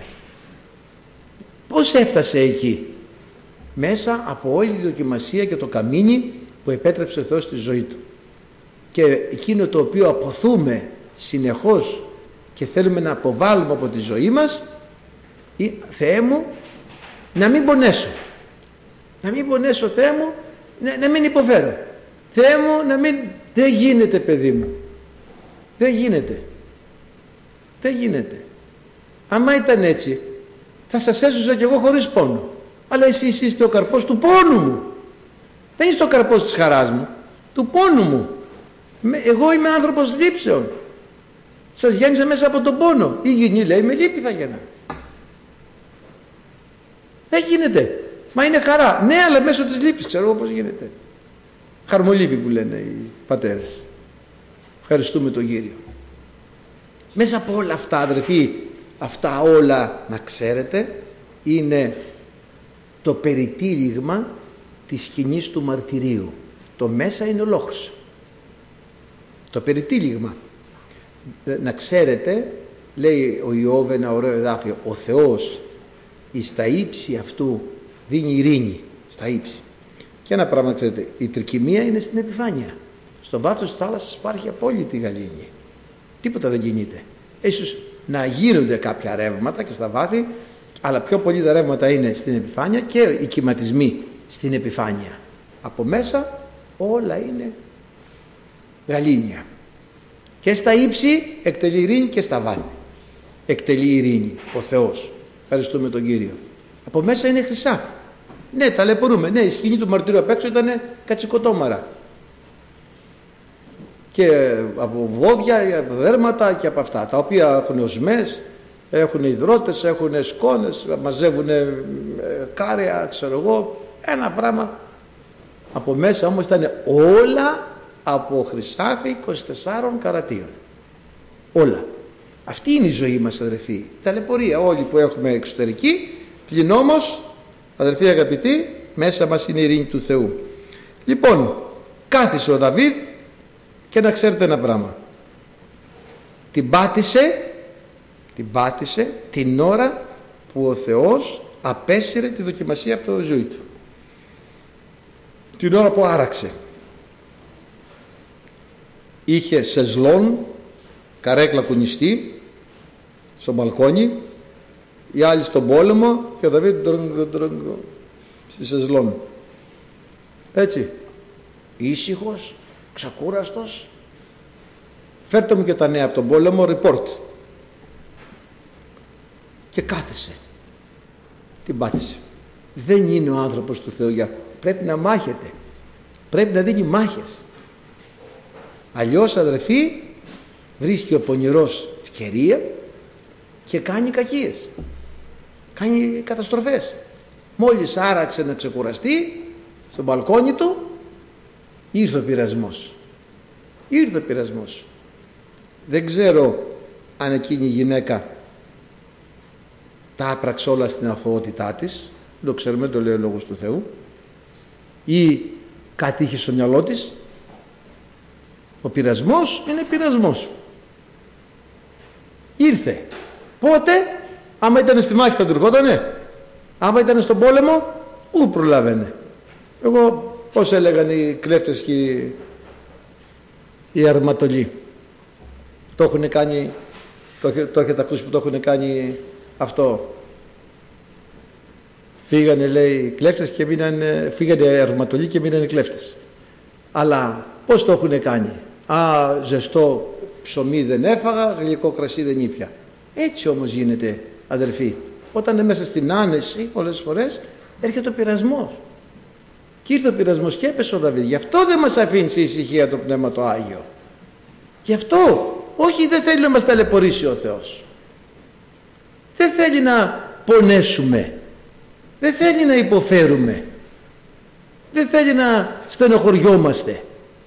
[SPEAKER 1] Πώς έφτασε εκεί? Μέσα από όλη τη δοκιμασία και το καμίνι που επέτρεψε ο Θεός στη ζωή του. Και εκείνο το οποίο αποθούμε συνεχώς και θέλουμε να αποβάλουμε από τη ζωή μας, Θεέ μου, να μην πονέσω. Να μην πονέσω, Θεέ μου, να μην υποφέρω. Θεέ μου, να μην... Δεν γίνεται, παιδί μου. Δεν γίνεται. Δεν γίνεται. Άμα ήταν έτσι, θα σας έσωσα κι εγώ χωρίς πόνο. Αλλά εσείς είστε ο καρπός του πόνου μου. Δεν είστε ο καρπός της χαράς μου. Του πόνου μου. Εγώ είμαι άνθρωπος λήψεων. Σας γέννησα μέσα από τον πόνο. Η γυνή λέει με λύπη θα γεννά. Δεν γίνεται. Μα είναι χαρά. Ναι, αλλά μέσω της λύπης ξέρω εγώ πώς γίνεται. Χαρμολύπη που λένε οι πατέρες. Ευχαριστούμε τον Κύριο. Μέσα από όλα αυτά, αδερφοί, αυτά όλα να ξέρετε είναι το περιτύλιγμα της σκηνής του μαρτυρίου. Το μέσα είναι ο λόγος. Το περιτύλιγμα. Να ξέρετε, λέει ο Ιώβ ένα ωραίο εδάφιο, ο Θεός εις τα ύψη αυτού δίνει ειρήνη, στα ύψη. Και ένα πράγμα ξέρετε, η τρικυμία είναι στην επιφάνεια. Στο βάθος της θάλασσας υπάρχει απόλυτη γαλήνη. Τίποτα δεν κινείται. Ίσως να γίνονται κάποια ρεύματα και στα βάθη, αλλά πιο πολύ τα ρεύματα είναι στην επιφάνεια και οι κυματισμοί στην επιφάνεια. Από μέσα όλα είναι γαλήνια. Και στα ύψη εκτελεί ειρήνη και στα βάθη. Εκτελεί ειρήνη ο Θεός. Ευχαριστούμε τον Κύριο. Από μέσα είναι χρυσά. Ναι, ταλαιπωρούμε. Ναι, η σκηνή του μαρτυρίου απ' έξω ήταν κατσικοτόμαρα. Και από βόδια, από δέρματα και από αυτά. Τα οποία έχουν οσμές, έχουν υδρότες, έχουν σκόνες, μαζεύουν κάρια, ξέρω εγώ. Ένα πράγμα. Από μέσα όμως ήταν όλα από χρυσάφι 24 καρατίων. Όλα. Αυτή είναι η ζωή μας, αδερφοί. Η ταλαιπωρία όλοι που έχουμε εξωτερική, πλην όμως, αδερφοί αγαπητοί, μέσα μας είναι η ειρήνη του Θεού. Λοιπόν, κάθισε ο Δαβίδ και να ξέρετε ένα πράγμα. Την πάτησε την ώρα που ο Θεός απέσυρε τη δοκιμασία από το ζωή του. Την ώρα που άραξε. Είχε σεζλόν, καρέκλα κουνιστή, στο μπαλκόνι, οι άλλοι στον πόλεμο και ο Δαβίδ στη σεζλόν. Έτσι, ήσυχος, ξεκούραστος. Φέρτε μου και τα νέα από τον πόλεμο, report. Και κάθισε. Την πάτησε. Δεν είναι ο άνθρωπος του Θεού για... Πρέπει να μάχεται. Πρέπει να δίνει μάχες. Αλλιώς, αδερφοί, βρίσκει ο πονηρός ευκαιρία και κάνει κακίες. Κάνει καταστροφές. Μόλις άραξε να ξεκουραστεί στο μπαλκόνι του, ήρθε ο πειρασμός. Ήρθε ο πειρασμός. Δεν ξέρω αν εκείνη η γυναίκα τα άπραξε όλα στην αθωότητά της. Δεν το ξέρουμε, το λέει ο Λόγος του Θεού. Ή κάτι είχε στο μυαλό της. Ο πειρασμός είναι πειρασμός. Ήρθε. Πότε? Άμα ήταν στη μάχη θα του ερχότανε. Άμα ήταν στον πόλεμο, πού προλάβαινε. Εγώ πώς έλεγαν οι κλέφτες και οι αρματολοί. Το έχουν κάνει, το έχετε ακούσει που το έχουν κάνει αυτό. Φύγανε, λέει, κλέφτες και φύγανε αρματολοί και μείνανε κλέφτες. Αλλά πώς το έχουν κάνει? Ζεστό ψωμί δεν έφαγα, γλυκό κρασί δεν ήπια. Έτσι όμως γίνεται, αδελφοί. Όταν είναι μέσα στην άνεση, πολλές φορές έρχεται ο πειρασμός. Και ήρθε ο πειρασμός και έπεσε ο Δαβίδ. Γι' αυτό δεν μας αφήνει σε ησυχία το Πνεύμα το Άγιο. Γι' αυτό. Όχι, δεν θέλει να μας ταλαιπωρήσει ο Θεός. Δεν θέλει να πονέσουμε. Δεν θέλει να υποφέρουμε. Δεν θέλει να στενοχωριόμαστε.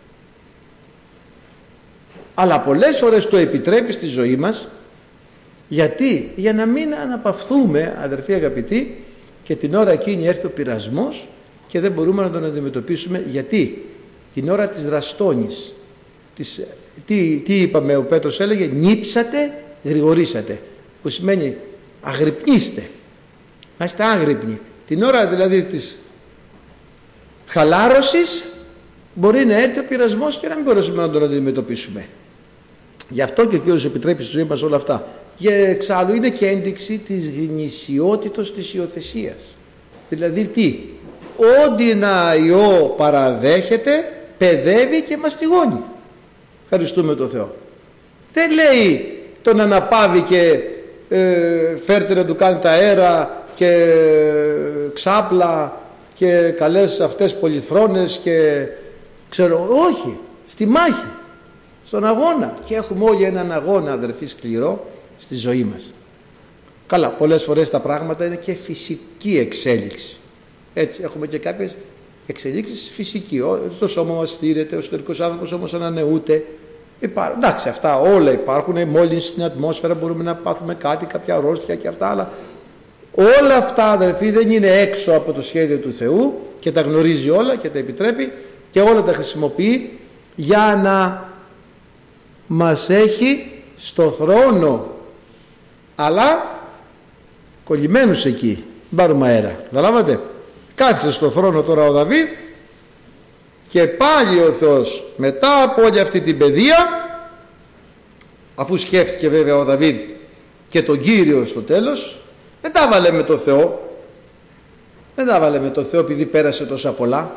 [SPEAKER 1] Αλλά πολλές φορές το επιτρέπει στη ζωή μας. Γιατί? Για να μην αναπαυθούμε, αδερφοί αγαπητοί, και την ώρα εκείνη έρθει ο πειρασμός και δεν μπορούμε να τον αντιμετωπίσουμε. Γιατί? Την ώρα της δραστόνης. Τι είπαμε, ο Πέτρος έλεγε, νύψατε, γρηγορήσατε. Που σημαίνει αγρυπνήστε. Να είστε άγρυπνοι. Την ώρα δηλαδή της χαλάρωσης μπορεί να έρθει ο πειρασμός και να μην μπορέσουμε να τον αντιμετωπίσουμε. Γι' αυτό και ο Κύριος επιτρέπει στη ζωή μας όλα αυτά. Και εξάλλου είναι και ένδειξη της γνησιότητος της υιοθεσίας. Δηλαδή τι? Ό,τι να ιό παραδέχεται, παιδεύει και μαστιγώνει. Ευχαριστούμε τον Θεό. Δεν λέει τον αναπαύει και φέρτε να του κάνει τα αέρα και ξάπλα και καλές αυτές πολυθρόνες και ξέρω, όχι, στη μάχη. στον αγώνα. Και έχουμε όλοι έναν αγώνα, αδερφοί, σκληρό στη ζωή μας. Καλά, πολλές φορές τα πράγματα είναι και φυσική εξέλιξη. Έτσι, έχουμε και κάποιες εξελίξεις φυσική. Το σώμα μας στήρεται, ο εσωτερικός άνθρωπος όμως ανανεούται. Εντάξει, αυτά όλα υπάρχουν. Μόλις στην ατμόσφαιρα μπορούμε να πάθουμε κάτι, κάποια αρρώστια και αυτά, αλλά όλα αυτά, αδερφοί, δεν είναι έξω από το σχέδιο του Θεού και τα γνωρίζει όλα και τα επιτρέπει και όλα τα χρησιμοποιεί για να μας έχει στο θρόνο, αλλά κολλημένους εκεί. Πάρουμε αέρα. Καταλάβατε. Κάθισε στο θρόνο τώρα ο Δαβίδ και πάλι ο Θεός μετά από όλη αυτή την παιδεία, αφού σκέφτηκε βέβαια ο Δαβίδ και τον Κύριο στο τέλος, δεν τα βάλε με το Θεό. Δεν τα βάλε με το Θεό επειδή πέρασε τόσα πολλά.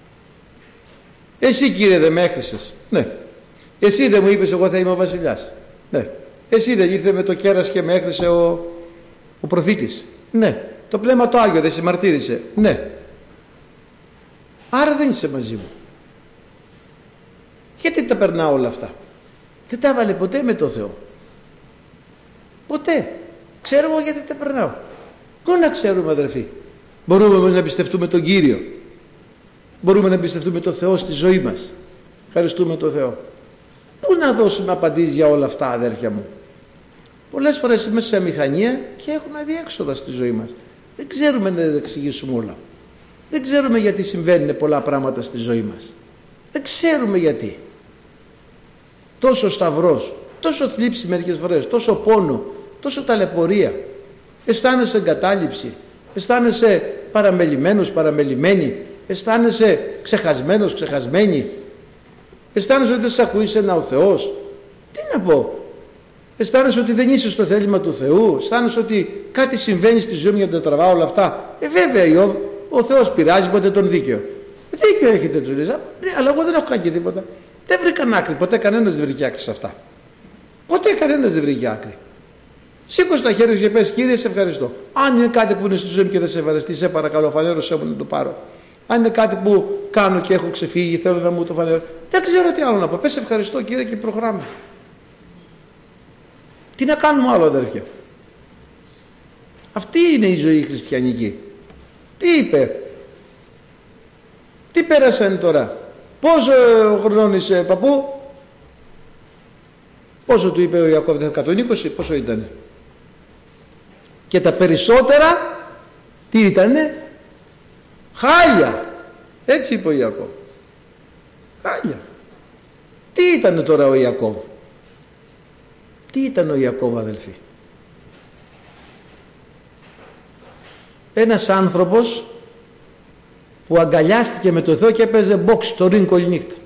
[SPEAKER 1] Εσύ, Κύριε, δεν με έχρισες. Ναι. Εσύ δεν μου είπες εγώ θα είμαι ο βασιλιάς. Ναι. Εσύ δεν ήρθε με το κέρας και με έχρισε ο προφήτης. Ναι. Το Πνεύμα το Άγιο δεν συμμαρτύρησε. Ναι. Άρα δεν είσαι μαζί μου. Γιατί τα περνάω όλα αυτά. Δεν τα έβαλε ποτέ με το Θεό. Ποτέ. Ξέρω εγώ γιατί τα περνάω. Πού να ξέρουμε, αδερφοί. Μπορούμε να εμπιστευτούμε τον Κύριο. Μπορούμε να εμπιστευτούμε τον Θεό στη ζωή μας. Ευχαριστούμε τον Θεό. Πού να δώσουμε απαντήσεις για όλα αυτά, αδέρφια μου. Πολλές φορές είμαστε σε αμηχανία και έχουμε αδιέξοδα στη ζωή μας. Δεν ξέρουμε να τα εξηγήσουμε όλα. Δεν ξέρουμε γιατί συμβαίνουν πολλά πράγματα στη ζωή μας. Δεν ξέρουμε γιατί. Τόσο σταυρός, τόσο θλίψη μερικές φορές, τόσο πόνο, τόσο ταλαιπωρία. Αισθάνεσαι εγκατάλειψη, αισθάνεσαι παραμελημένος, παραμελημένη, αισθάνεσαι ξεχασμένος, ξεχασμένη, αισθάνεσαι ότι δεν σε ακούει σένα ο Θεός. Τι να πω. Αισθάνεσαι ότι δεν είσαι στο θέλημα του Θεού, αισθάνεσαι ότι κάτι συμβαίνει στη ζωή μου για να τα τραβάω όλα αυτά. Βέβαια, Ιώβ, ο Θεός πειράζει ποτέ τον δίκαιο. Δίκαιο έχετε, του λέει. Ναι, αλλά εγώ δεν έχω κάνει και τίποτα. Δεν βρήκαν άκρη. Ποτέ κανένας δεν βρήκε άκρη σε αυτά. Ποτέ κανένας δεν βρήκε άκρη. Σήκωσε τα χέρια σου και πες, Κύριε, σε ευχαριστώ. Αν είναι κάτι που είναι στη ζωή μου και δεν σε ευχαριστεί, σε παρακαλώ, φανέρωσέ μου να το πάρω. Αν είναι κάτι που κάνω και έχω ξεφύγει, θέλω να μου το φανέρω. Δεν ξέρω τι άλλο να πω. Πες ευχαριστώ, Κύριε, και προχωράμε. Τι να κάνουμε άλλο, αδέρφια. Αυτή είναι η ζωή χριστιανική. Τι είπε. Τι πέρασαν τώρα. Πόσο χρονών είσαι, παππού. Πόσο του είπε ο Ιακώβ, 120, πόσο ήτανε. Και τα περισσότερα τι ήτανε. Χάλια. Έτσι είπε ο Ιακώβ. Χάλια. Τι ήτανε τώρα ο Ιακώβ. Τι ήταν ο Ιακώβ, αδελφοί. Ένας άνθρωπος που αγκαλιάστηκε με το Θεό και έπαιζε μπόξ το ring όλη νύχτα.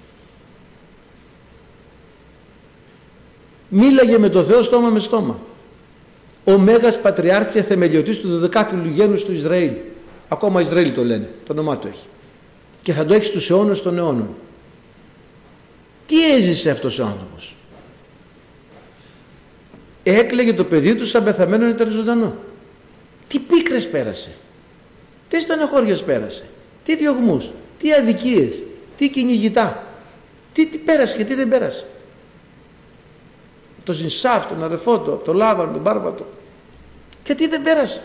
[SPEAKER 1] Μίλαγε με το Θεό στόμα με στόμα. Ο Μέγας Πατριάρχης και θεμελιωτής του 12ου γένους του Ισραήλ. Ακόμα Ισραήλ το λένε, το όνομά του έχει. Και θα το έχει στους αιώνες των αιώνων. Τι έζησε αυτός ο άνθρωπος. Έκλαιγε το παιδί του σαν πεθαμένο ήταν ζωντανό. Τι πίκρες πέρασε. Τι στεναχώριες πέρασε. Τι διωγμούς. Τι αδικίες. Τι κυνηγητά. Τι πέρασε και τι δεν πέρασε. Το Ζινσάφ, τον αδερφό του, τον Λάβαν, τον Μπάρβατο. Και τι δεν πέρασε.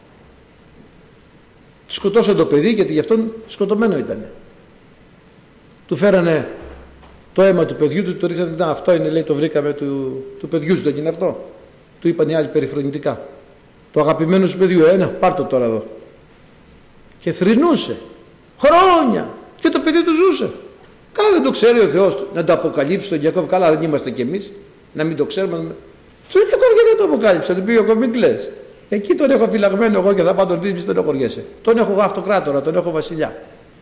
[SPEAKER 1] Σκοτώσαν το παιδί γιατί γι' αυτόν σκοτωμένο ήταν. Του φέρανε το αίμα του παιδιού του, το ρίξανε. Να, αυτό είναι, λέει, το βρήκαμε του παιδιού σου, δεν είναι αυτό. Του είπαν οι άλλοι περιφρονητικά. Το αγαπημένο σου παιδιού, πάρ' το τώρα εδώ. Και θρηνούσε χρόνια και το παιδί του ζούσε. Καλά, δεν το ξέρει ο Θεός να το αποκαλύψει τον Ιακώβ. Καλά, δεν είμαστε κι εμείς να μην το ξέρουμε. Του Ιακώβ γιατί δεν το αποκάλυψε. Του πει Ιακώβ, μην κλαις. Εκεί τον έχω φυλαγμένο εγώ και θα πάω τον δει, μη στενοχωριέσαι. Τον έχω αυτοκράτορα, τον έχω βασιλιά.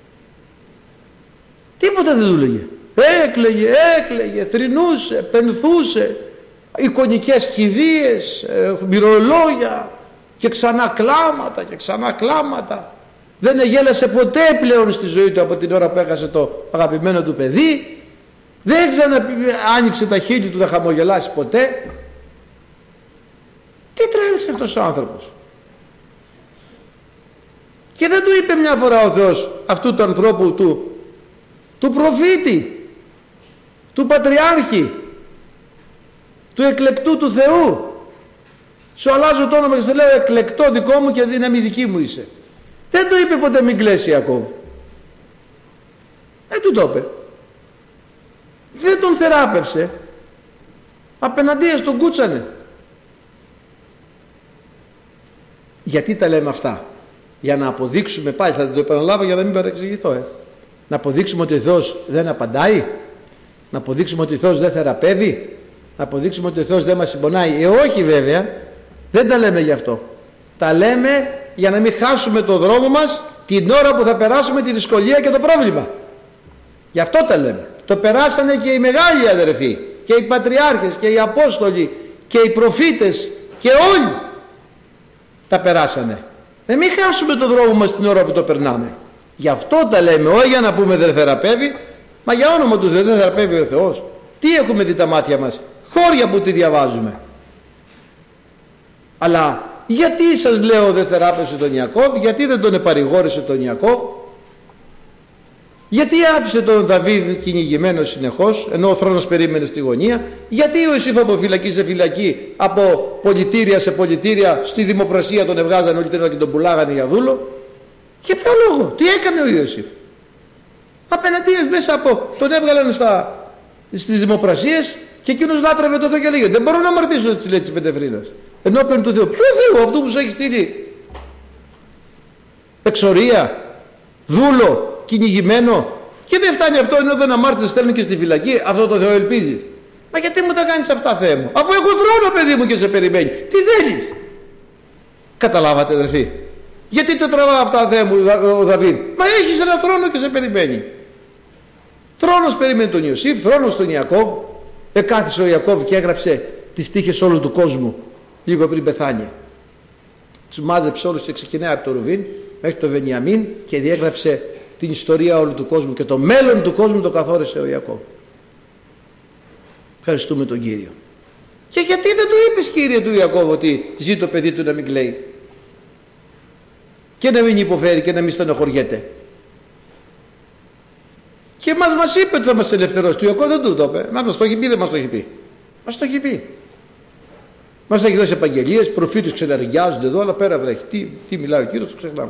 [SPEAKER 1] Τίποτα δεν του λέγε. Έκλαιγε, θρηνούσε, πενθούσε. Εικονικές κηδείες, μυρολόγια και ξανά κλάματα και ξανά κλάματα. Δεν εγέλασε ποτέ πλέον στη ζωή του από την ώρα που έχασε το αγαπημένο του παιδί. Δεν άνοιξε τα χείλη του να χαμογελάσει ποτέ. Τι τράβηξε αυτός ο άνθρωπος. Και δεν του είπε μια φορά ο Θεός αυτού του ανθρώπου του προφήτη. του Πατριάρχη, του εκλεκτού του Θεού. Σου αλλάζω το όνομα και σε λέω εκλεκτό δικό μου και δύναμη δική μου είσαι. Δεν το είπε ποτέ μην κλαίσει Ιακώβ. Δεν του το είπε. Δεν τον θεράπευσε. Απέναντίας τον κούτσανε. Γιατί τα λέμε αυτά? Για να αποδείξουμε, πάλι θα το επαναλάβω για να μην παρεξηγηθώ, να αποδείξουμε ότι ο Θεός δεν απαντάει, να αποδείξουμε ότι ο Θεός δεν θεραπεύει, να αποδείξουμε ότι ο Θεός δεν μας συμπονάει. Όχι βέβαια, δεν τα λέμε γι' αυτό. Τα λέμε για να μην χάσουμε το δρόμο μας την ώρα που θα περάσουμε τη δυσκολία και το πρόβλημα. Γι' αυτό τα λέμε. Το περάσανε και οι μεγάλοι αδερφοί και οι πατριάρχες και οι Απόστολοι και οι προφήτες και όλοι τα περάσανε. Μην χάσουμε το δρόμο μας την ώρα που το περνάμε. Γι' αυτό τα λέμε, όχι για να πούμε δεν θεραπεύει, μα για όνομα του Θεού δεν θεραπεύει ο Θεός. Τι έχουμε δει τα μάτια μας? Χώρια που τη διαβάζουμε. Αλλά γιατί σας λέω δεν θεράπευσε τον Ιακώβ? Γιατί δεν τον επαρηγόρησε τον Ιακώβ? Γιατί άφησε τον Δαβίδ κυνηγημένο συνεχώς ενώ ο θρόνος περίμενε στη γωνία? Γιατί ο Ιωσήφ από φυλακή σε φυλακή, από πολιτήρια σε πολιτήρια, στη δημοπρασία τον εβγάζανε όλη την και τον πουλάγανε για δούλο? Για ποιο λόγο? Τι έκανε ο Ιωσήφ? Απέναντίας μέσα από τον έβγαλαν στις δημοπρασίες και εκείνος λάτρευε το Θεό και λέγε δεν μπορώ να αμαρτήσω τη λέει της Πεντεφρίδας ενώπιον του Θεού. Ποιο Θεό? Αυτό που σου έχει στείλει εξορία, δούλο, κυνηγημένο, και δεν φτάνει αυτό, ενώ δεν αμάρτησες στέλνει και στη φυλακή. Αυτό το Θεό ελπίζεις? Μα γιατί μου τα κάνεις αυτά, Θεέ μου, αφού έχω θρόνο παιδί μου και σε περιμένει? Τι θέλεις? Καταλάβατε αδερφοί? Γιατί το τραβά αυτά, Θεέ μου, ο Δαβίδ? Μα έχεις ένα θρόνο και σε περιμένει. Θρόνος περίμενε τον Ιωσήφ, θρόνος τον Ιακώβ. Κάθισε ο Ιακώβ και έγραψε τις τύχες όλου του κόσμου λίγο πριν πεθάνει. Τους μάζεψε όλους και ξεκινάει από το Ρουβίν μέχρι το Βενιαμίν και διέγραψε την ιστορία όλου του κόσμου και το μέλλον του κόσμου το καθόρισε ο Ιακώβ. Ευχαριστούμε τον Κύριο. Και γιατί δεν του είπες, Κύριε, του Ιακώβ ότι ζει το παιδί του να μην κλαίει και να μην υποφέρει και να μην στενοχωριέται? Και μας είπε ότι θα μας ελευθερώσει. Του Ιακώβ δεν του το είπε. Μας το έχει πει, δεν μας το έχει πει? Μας το έχει πει. Μας έχει δώσει επαγγελίες, προφήτες ξεναριάζονται εδώ, αλλά πέρα βρέχει. Τι μιλάει ο Κύριος, το ξεχνάμε.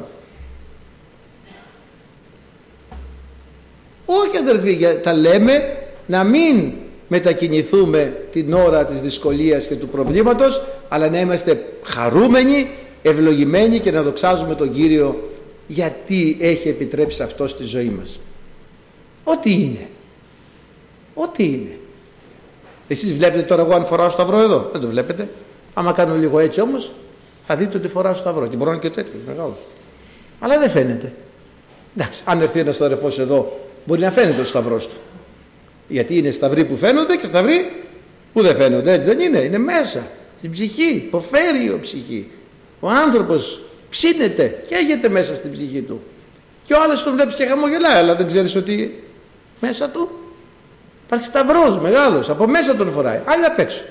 [SPEAKER 1] Όχι αδερφοί, τα λέμε να μην μετακινηθούμε την ώρα της δυσκολίας και του προβλήματος, αλλά να είμαστε χαρούμενοι, ευλογημένοι και να δοξάζουμε τον Κύριο γιατί έχει επιτρέψει αυτό στη ζωή μας. Ό,τι είναι. Ό,τι είναι. Εσείς βλέπετε τώρα εγώ αν φοράω σταυρό εδώ? Δεν το βλέπετε. Άμα κάνω λίγο έτσι όμως θα δείτε ότι φοράω σταυρό και μπορώ να είναι και τέτοιο μεγάλο. Αλλά δεν φαίνεται. Εντάξει, αν έρθει ένας αδερφός εδώ μπορεί να φαίνεται ο σταυρός του. Γιατί είναι σταυροί που φαίνονται και σταυροί που δεν φαίνονται. Έτσι δεν είναι? Είναι μέσα στην ψυχή. Υποφέρει η ψυχή. Ο άνθρωπος ψήνεται και έχετε μέσα στην ψυχή του. Και ο άλλος τον βλέπεις και χαμογελάει, αλλά δεν ξέρεις ότι μέσα του υπάρχει σταυρός μεγάλος. Από μέσα τον φοράει, άλλοι απ' έξω.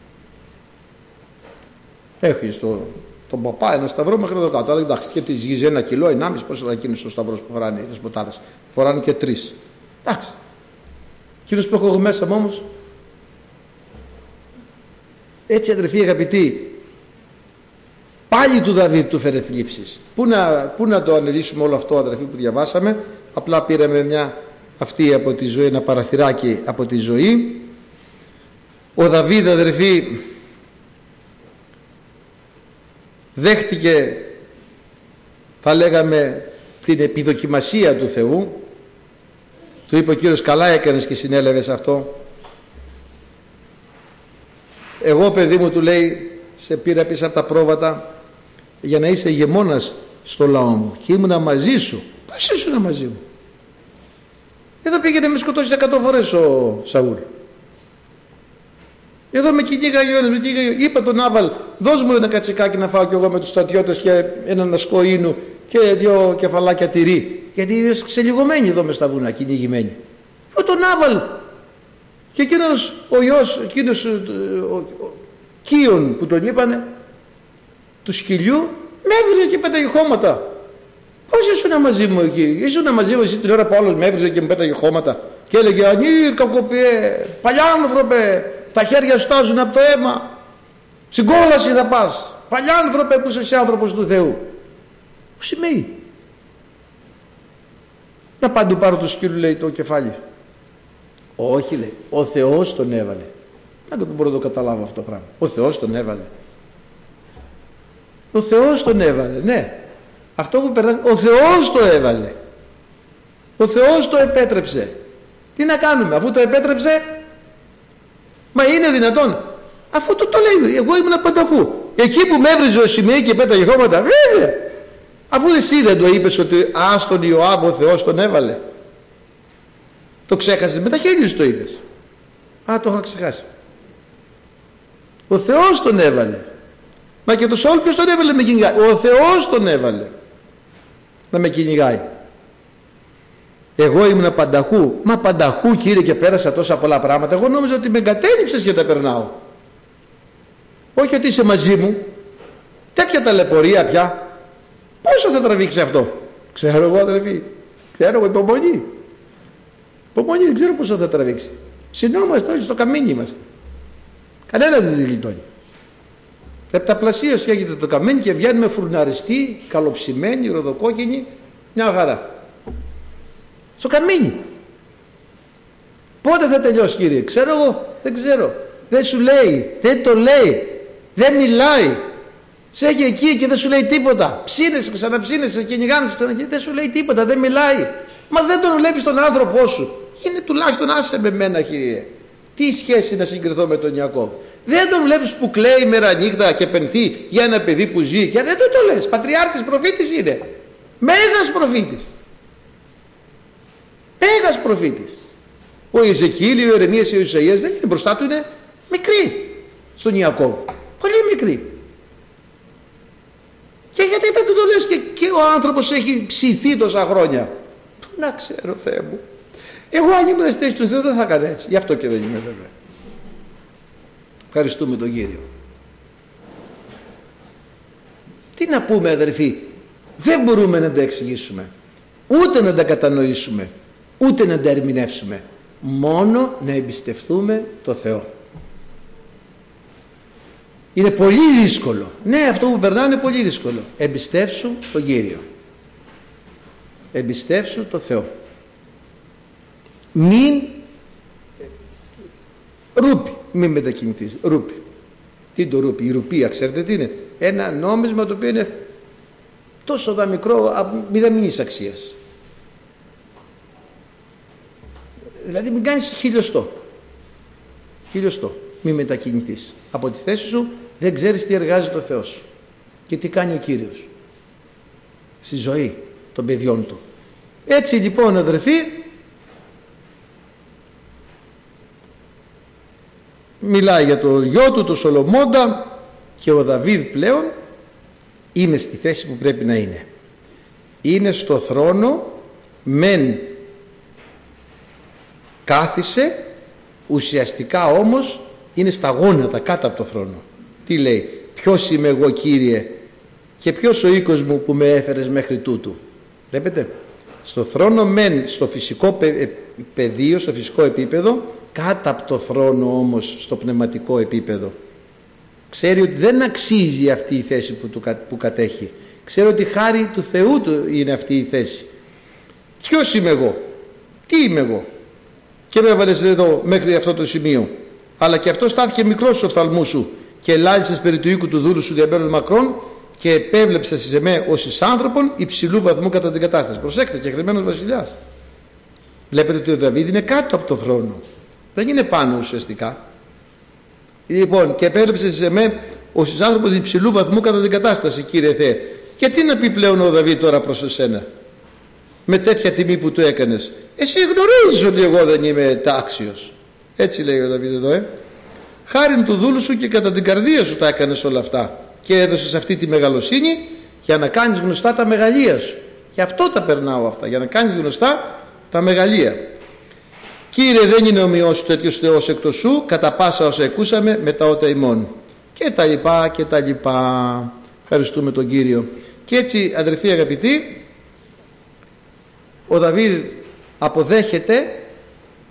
[SPEAKER 1] Έχει τον παπά ένα σταυρό μέχρι εδώ κάτω. Αλλά εντάξει, και τη ζυγίζει 1 κιλό, 1,5, πόσο θα εκείνος ο σταυρός που φοράνε οι δεσποτάδες? Φοράνε και 3. Εντάξει. Εκείνος που έχω εγώ μέσα μου όμως. Έτσι αδερφοί αγαπητοί, πάλι του Δαβίδ του φέρε θλίψεις. Πού να το αναλύσουμε όλο αυτό αδερφοί που διαβάσαμε? Απλά πήραμε μια αυτή από τη ζωή, ένα παραθυράκι από τη ζωή. Ο Δαβίδ αδερφοί δέχτηκε, θα λέγαμε, την επιδοκιμασία του Θεού. Του είπε ο Κύριος καλά έκανες και συνέλαβες αυτό. Εγώ παιδί μου, του λέει, σε πήρα πίσω από τα πρόβατα για να είσαι ηγεμόνας στο λαό μου και ήμουνα μαζί σου. Πώς ήσουνα μαζί μου? Εδώ πήγαινε με σκοτώσει 100 φορές ο Σαούλ. Εδώ με κυνήγαγε ο ένας, με κυνήγαγε. Είπα τον Νάβαλ, δώσ' μου ένα κατσικάκι να φάω κι εγώ με τους στρατιώτες και έναν ασκό ίνου και 2 κεφαλάκια τυρί. Γιατί είναι ξελιγωμένοι εδώ μες στα βουνά, κυνηγημένοι. Και τον Νάβαλ και εκείνος ο γιος, εκείνος ο Κίον που τον είπανε, του σκυλιού, με έβριζε και πέταγε χώματα. Πώς ήσουν μαζί μου εκεί? Ήσουν μαζί μου εσύ την ώρα που άλλος με έβριζε και μου πέταγε χώματα? και έλεγε «Ανήρ κακοποιέ, παλιάνθρωπε, τα χέρια στάζουν από το αίμα, στην κόλαση θα πας, παλιάνθρωπε που είσαι άνθρωπος του Θεού». Που σημαίνει? Να πάντου πάρω το σκύλου, λέει, το κεφάλι. Όχι, λέει, ο Θεός τον έβαλε. Δεν μπορώ να το καταλάβω αυτό το πράγμα. Ο Θεός τον έβαλε. Ο Θεός τον έβαλε, ναι. Αυτό που περνάει, ο Θεός το έβαλε. Ο Θεός το επέτρεψε. Τι να κάνουμε, αφού το επέτρεψε? Μα είναι δυνατόν? Αφού το λέει, εγώ ήμουν πανταχού. Εκεί που με έβριζε ο Σιμεή και πέταγε χώματα, βέβαια. Αφού εσύ δεν το είπες ότι τον Ιωάβ ο Θεός τον έβαλε? Το ξέχασες, με τα χέρια σου το είπες. Το είχα ξεχάσει. Ο Θεός τον έβαλε. Μα και το Σαούλ ποιος τον έβαλε να με κυνηγάει? Ο Θεός τον έβαλε να με κυνηγάει. Εγώ ήμουν πανταχού. Μα πανταχού, Κύριε, και πέρασα τόσα πολλά πράγματα. Εγώ νόμιζα ότι με εγκατέλειψες και τα περνάω. Όχι ότι είσαι μαζί μου. Τέτοια ταλαιπωρία πια. Πόσο θα τραβήξει αυτό? Ξέρω εγώ, αδερφοί. Ξέρω εγώ, υπομονή. Υπομονή, δεν ξέρω πόσο θα τραβήξει. Συνόμαστε όλοι, στο καμίνι είμαστε. Κανένας δεν τη γλιτώνει. Επταπλασίως έγινε το καμίνι και βγαίνουμε φουρναριστοί, καλοψημένοι, ροδοκόκκινοι, μια χαρά. Στο καμίνι. Πότε θα τελειώσει, Κύριε? Ξέρω εγώ, δεν ξέρω. Δεν σου λέει, δεν το λέει, δεν μιλάει. Σε έχει εκεί και δεν σου λέει τίποτα. Ψήνεσαι, ξαναψήνεσαι, κυνηγάνεσαι, δεν σου λέει τίποτα, δεν μιλάει. Μα δεν τον βλέπεις τον άνθρωπό σου. Είναι τουλάχιστον άσε με μένα, Κύριε. Τι σχέση να συγκριθώ με τον Ιακώβ? Δεν τον βλέπεις που κλαίει μέρα νύχτα και πενθεί για ένα παιδί που ζει? Και δεν το λες. Πατριάρχης, προφήτης είναι. Μέγας προφήτης. Μέγας προφήτης. Ο Εζεκίλ, ο Ερεμίας, ο Ισαΐας δεν είναι μπροστά του, είναι μικροί στον Ιακώβ. Πολύ μικροί. Και γιατί δεν του το λες? Και ο άνθρωπος έχει ψηθεί τόσα χρόνια. Πού να ξέρω, Θεέ μου. Εγώ αν ήμουν στη θέση του Θεού δεν θα έκανα έτσι. Γι' αυτό και δεν είμαι, βέβαια. Ευχαριστούμε τον Κύριο. Τι να πούμε, αδερφοί? Δεν μπορούμε να τα εξηγήσουμε, ούτε να τα κατανοήσουμε, ούτε να τα ερμηνεύσουμε. Μόνο να εμπιστευτούμε το Θεό. Είναι πολύ δύσκολο. Ναι, αυτό που περνάει είναι πολύ δύσκολο. Εμπιστεύσου τον Κύριο. Εμπιστεύσου το Θεό. Μην ρούπι, μην μετακινηθείς. Ρούπι. Τι είναι το ρούπι? Η ρουπία, ξέρετε τι είναι? Ένα νόμισμα το οποίο είναι τόσο μικρό, μηδαμινής αξίας. Δηλαδή μην κάνεις χιλιοστό. Χιλιοστό. Μην μετακινηθείς. Από τη θέση σου δεν ξέρεις τι εργάζεται ο Θεός και τι κάνει ο Κύριος στη ζωή των παιδιών του. Έτσι λοιπόν, αδερφοί, μιλάει για το γιο του, το Σολομώντα, και ο Δαβίδ πλέον είναι στη θέση που πρέπει να είναι. Είναι στο θρόνο, μεν κάθισε, ουσιαστικά όμως είναι στα γόνατα κάτω από το θρόνο. Τι λέει? Ποιος είμαι εγώ, Κύριε, και ποιος ο οίκος μου που με έφερες μέχρι τούτου? Βλέπετε, στο θρόνο μεν, στο φυσικό πεδίο, στο φυσικό επίπεδο, κάτω από το θρόνο όμως στο πνευματικό επίπεδο. Ξέρει ότι δεν αξίζει αυτή η θέση που κατέχει. Ξέρει ότι χάρη του Θεού του είναι αυτή η θέση. Ποιος είμαι εγώ? Τι είμαι εγώ? Και με έβαλες εδώ μέχρι αυτό το σημείο. Αλλά και αυτό στάθηκε μικρός στους οφθαλμούς σου και λάλησες περί του οίκου του δούλου σου διαμένων μακρόν και επέβλεψες σε με ως εις άνθρωπον υψηλού βαθμού κατά την κατάσταση. Προσέξτε, και χρημένος βασιλιάς. Βλέπετε ότι ο Δαβίδ είναι κάτω από το θρόνο. Δεν είναι πάνω ουσιαστικά. Λοιπόν, και επέβλεψες σε με ως εις άνθρωπον υψηλού βαθμού κατά την κατάσταση, Κύριε Θεέ. Και τι να πει πλέον ο Δαβίδ τώρα προς εσένα, με τέτοια τιμή που του έκανες? Εσύ γνωρίζεις ότι εγώ δεν είμαι τάξιος. Έτσι λέει ο Δαβίδ εδώ, Χάριν του δούλου σου και κατά την καρδία σου τα έκανες όλα αυτά και έδωσες αυτή τη μεγαλοσύνη για να κάνεις γνωστά τα μεγαλεία σου. Γι' αυτό τα περνάω αυτά, για να κάνεις γνωστά τα μεγαλεία. Κύριε, δεν είναι ομοιός σου τέτοιος Θεός εκτός σου, κατά πάσα όσα εκούσαμε μετά ότα ημών. Και τα λοιπά και τα λοιπά. Ευχαριστούμε τον Κύριο. Και έτσι, αδερφοί αγαπητοί, ο Δαβίδ αποδέχεται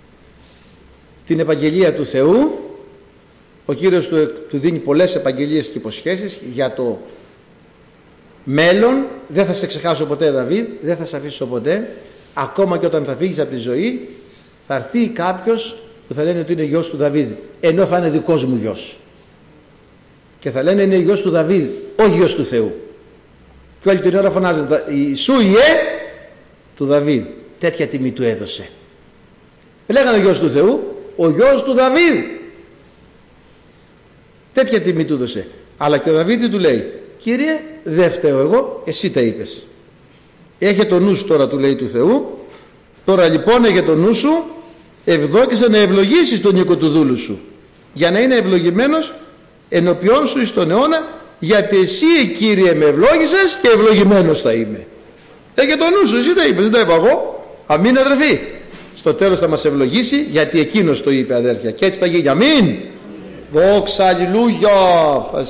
[SPEAKER 1] την επαγγελία του Θεού. Ο Κύριος του δίνει πολλές επαγγελίες και υποσχέσεις για το μέλλον. Δεν θα σε ξεχάσω ποτέ, Δαβίδ, δεν θα σε αφήσω ποτέ. Ακόμα και όταν θα φύγεις από τη ζωή, θα έρθει κάποιος που θα λένε ότι είναι γιος του Δαβίδ, ενώ θα είναι δικός μου γιος. Και θα λένε είναι γιος του Δαβίδ, όχι γιος του Θεού. Και όλη την ώρα φωνάζουν Ιησού του Δαβίδ. Τέτοια τιμή του έδωσε. Δεν λέγανε ο γιος του Θεού, ο γιος του Δαβίδ. Τέτοια τιμή του έδωσε. Αλλά και ο Δαβίδ του λέει, Κύριε, δεν φταίω εγώ, εσύ τα είπες. Έχε το νου σου τώρα, του λέει του Θεού. Τώρα λοιπόν έχε το νου σου, ευδόκησε να ευλογήσεις τον οίκο του δούλου σου, για να είναι ευλογημένος ενωπιών σου εις τον αιώνα, γιατί εσύ, Κύριε, με ευλόγησες και ευλογημένος θα είμαι. Έχε το νου σου, εσύ τα είπες, δεν τα είπα εγώ. Αμήν, αδερφοί. Στο τέλος θα μας ευλογήσει, γιατί εκείνος το είπε, αδέρφια, και έτσι θα γίνει. Αμήν. Δόξα, αλληλούια.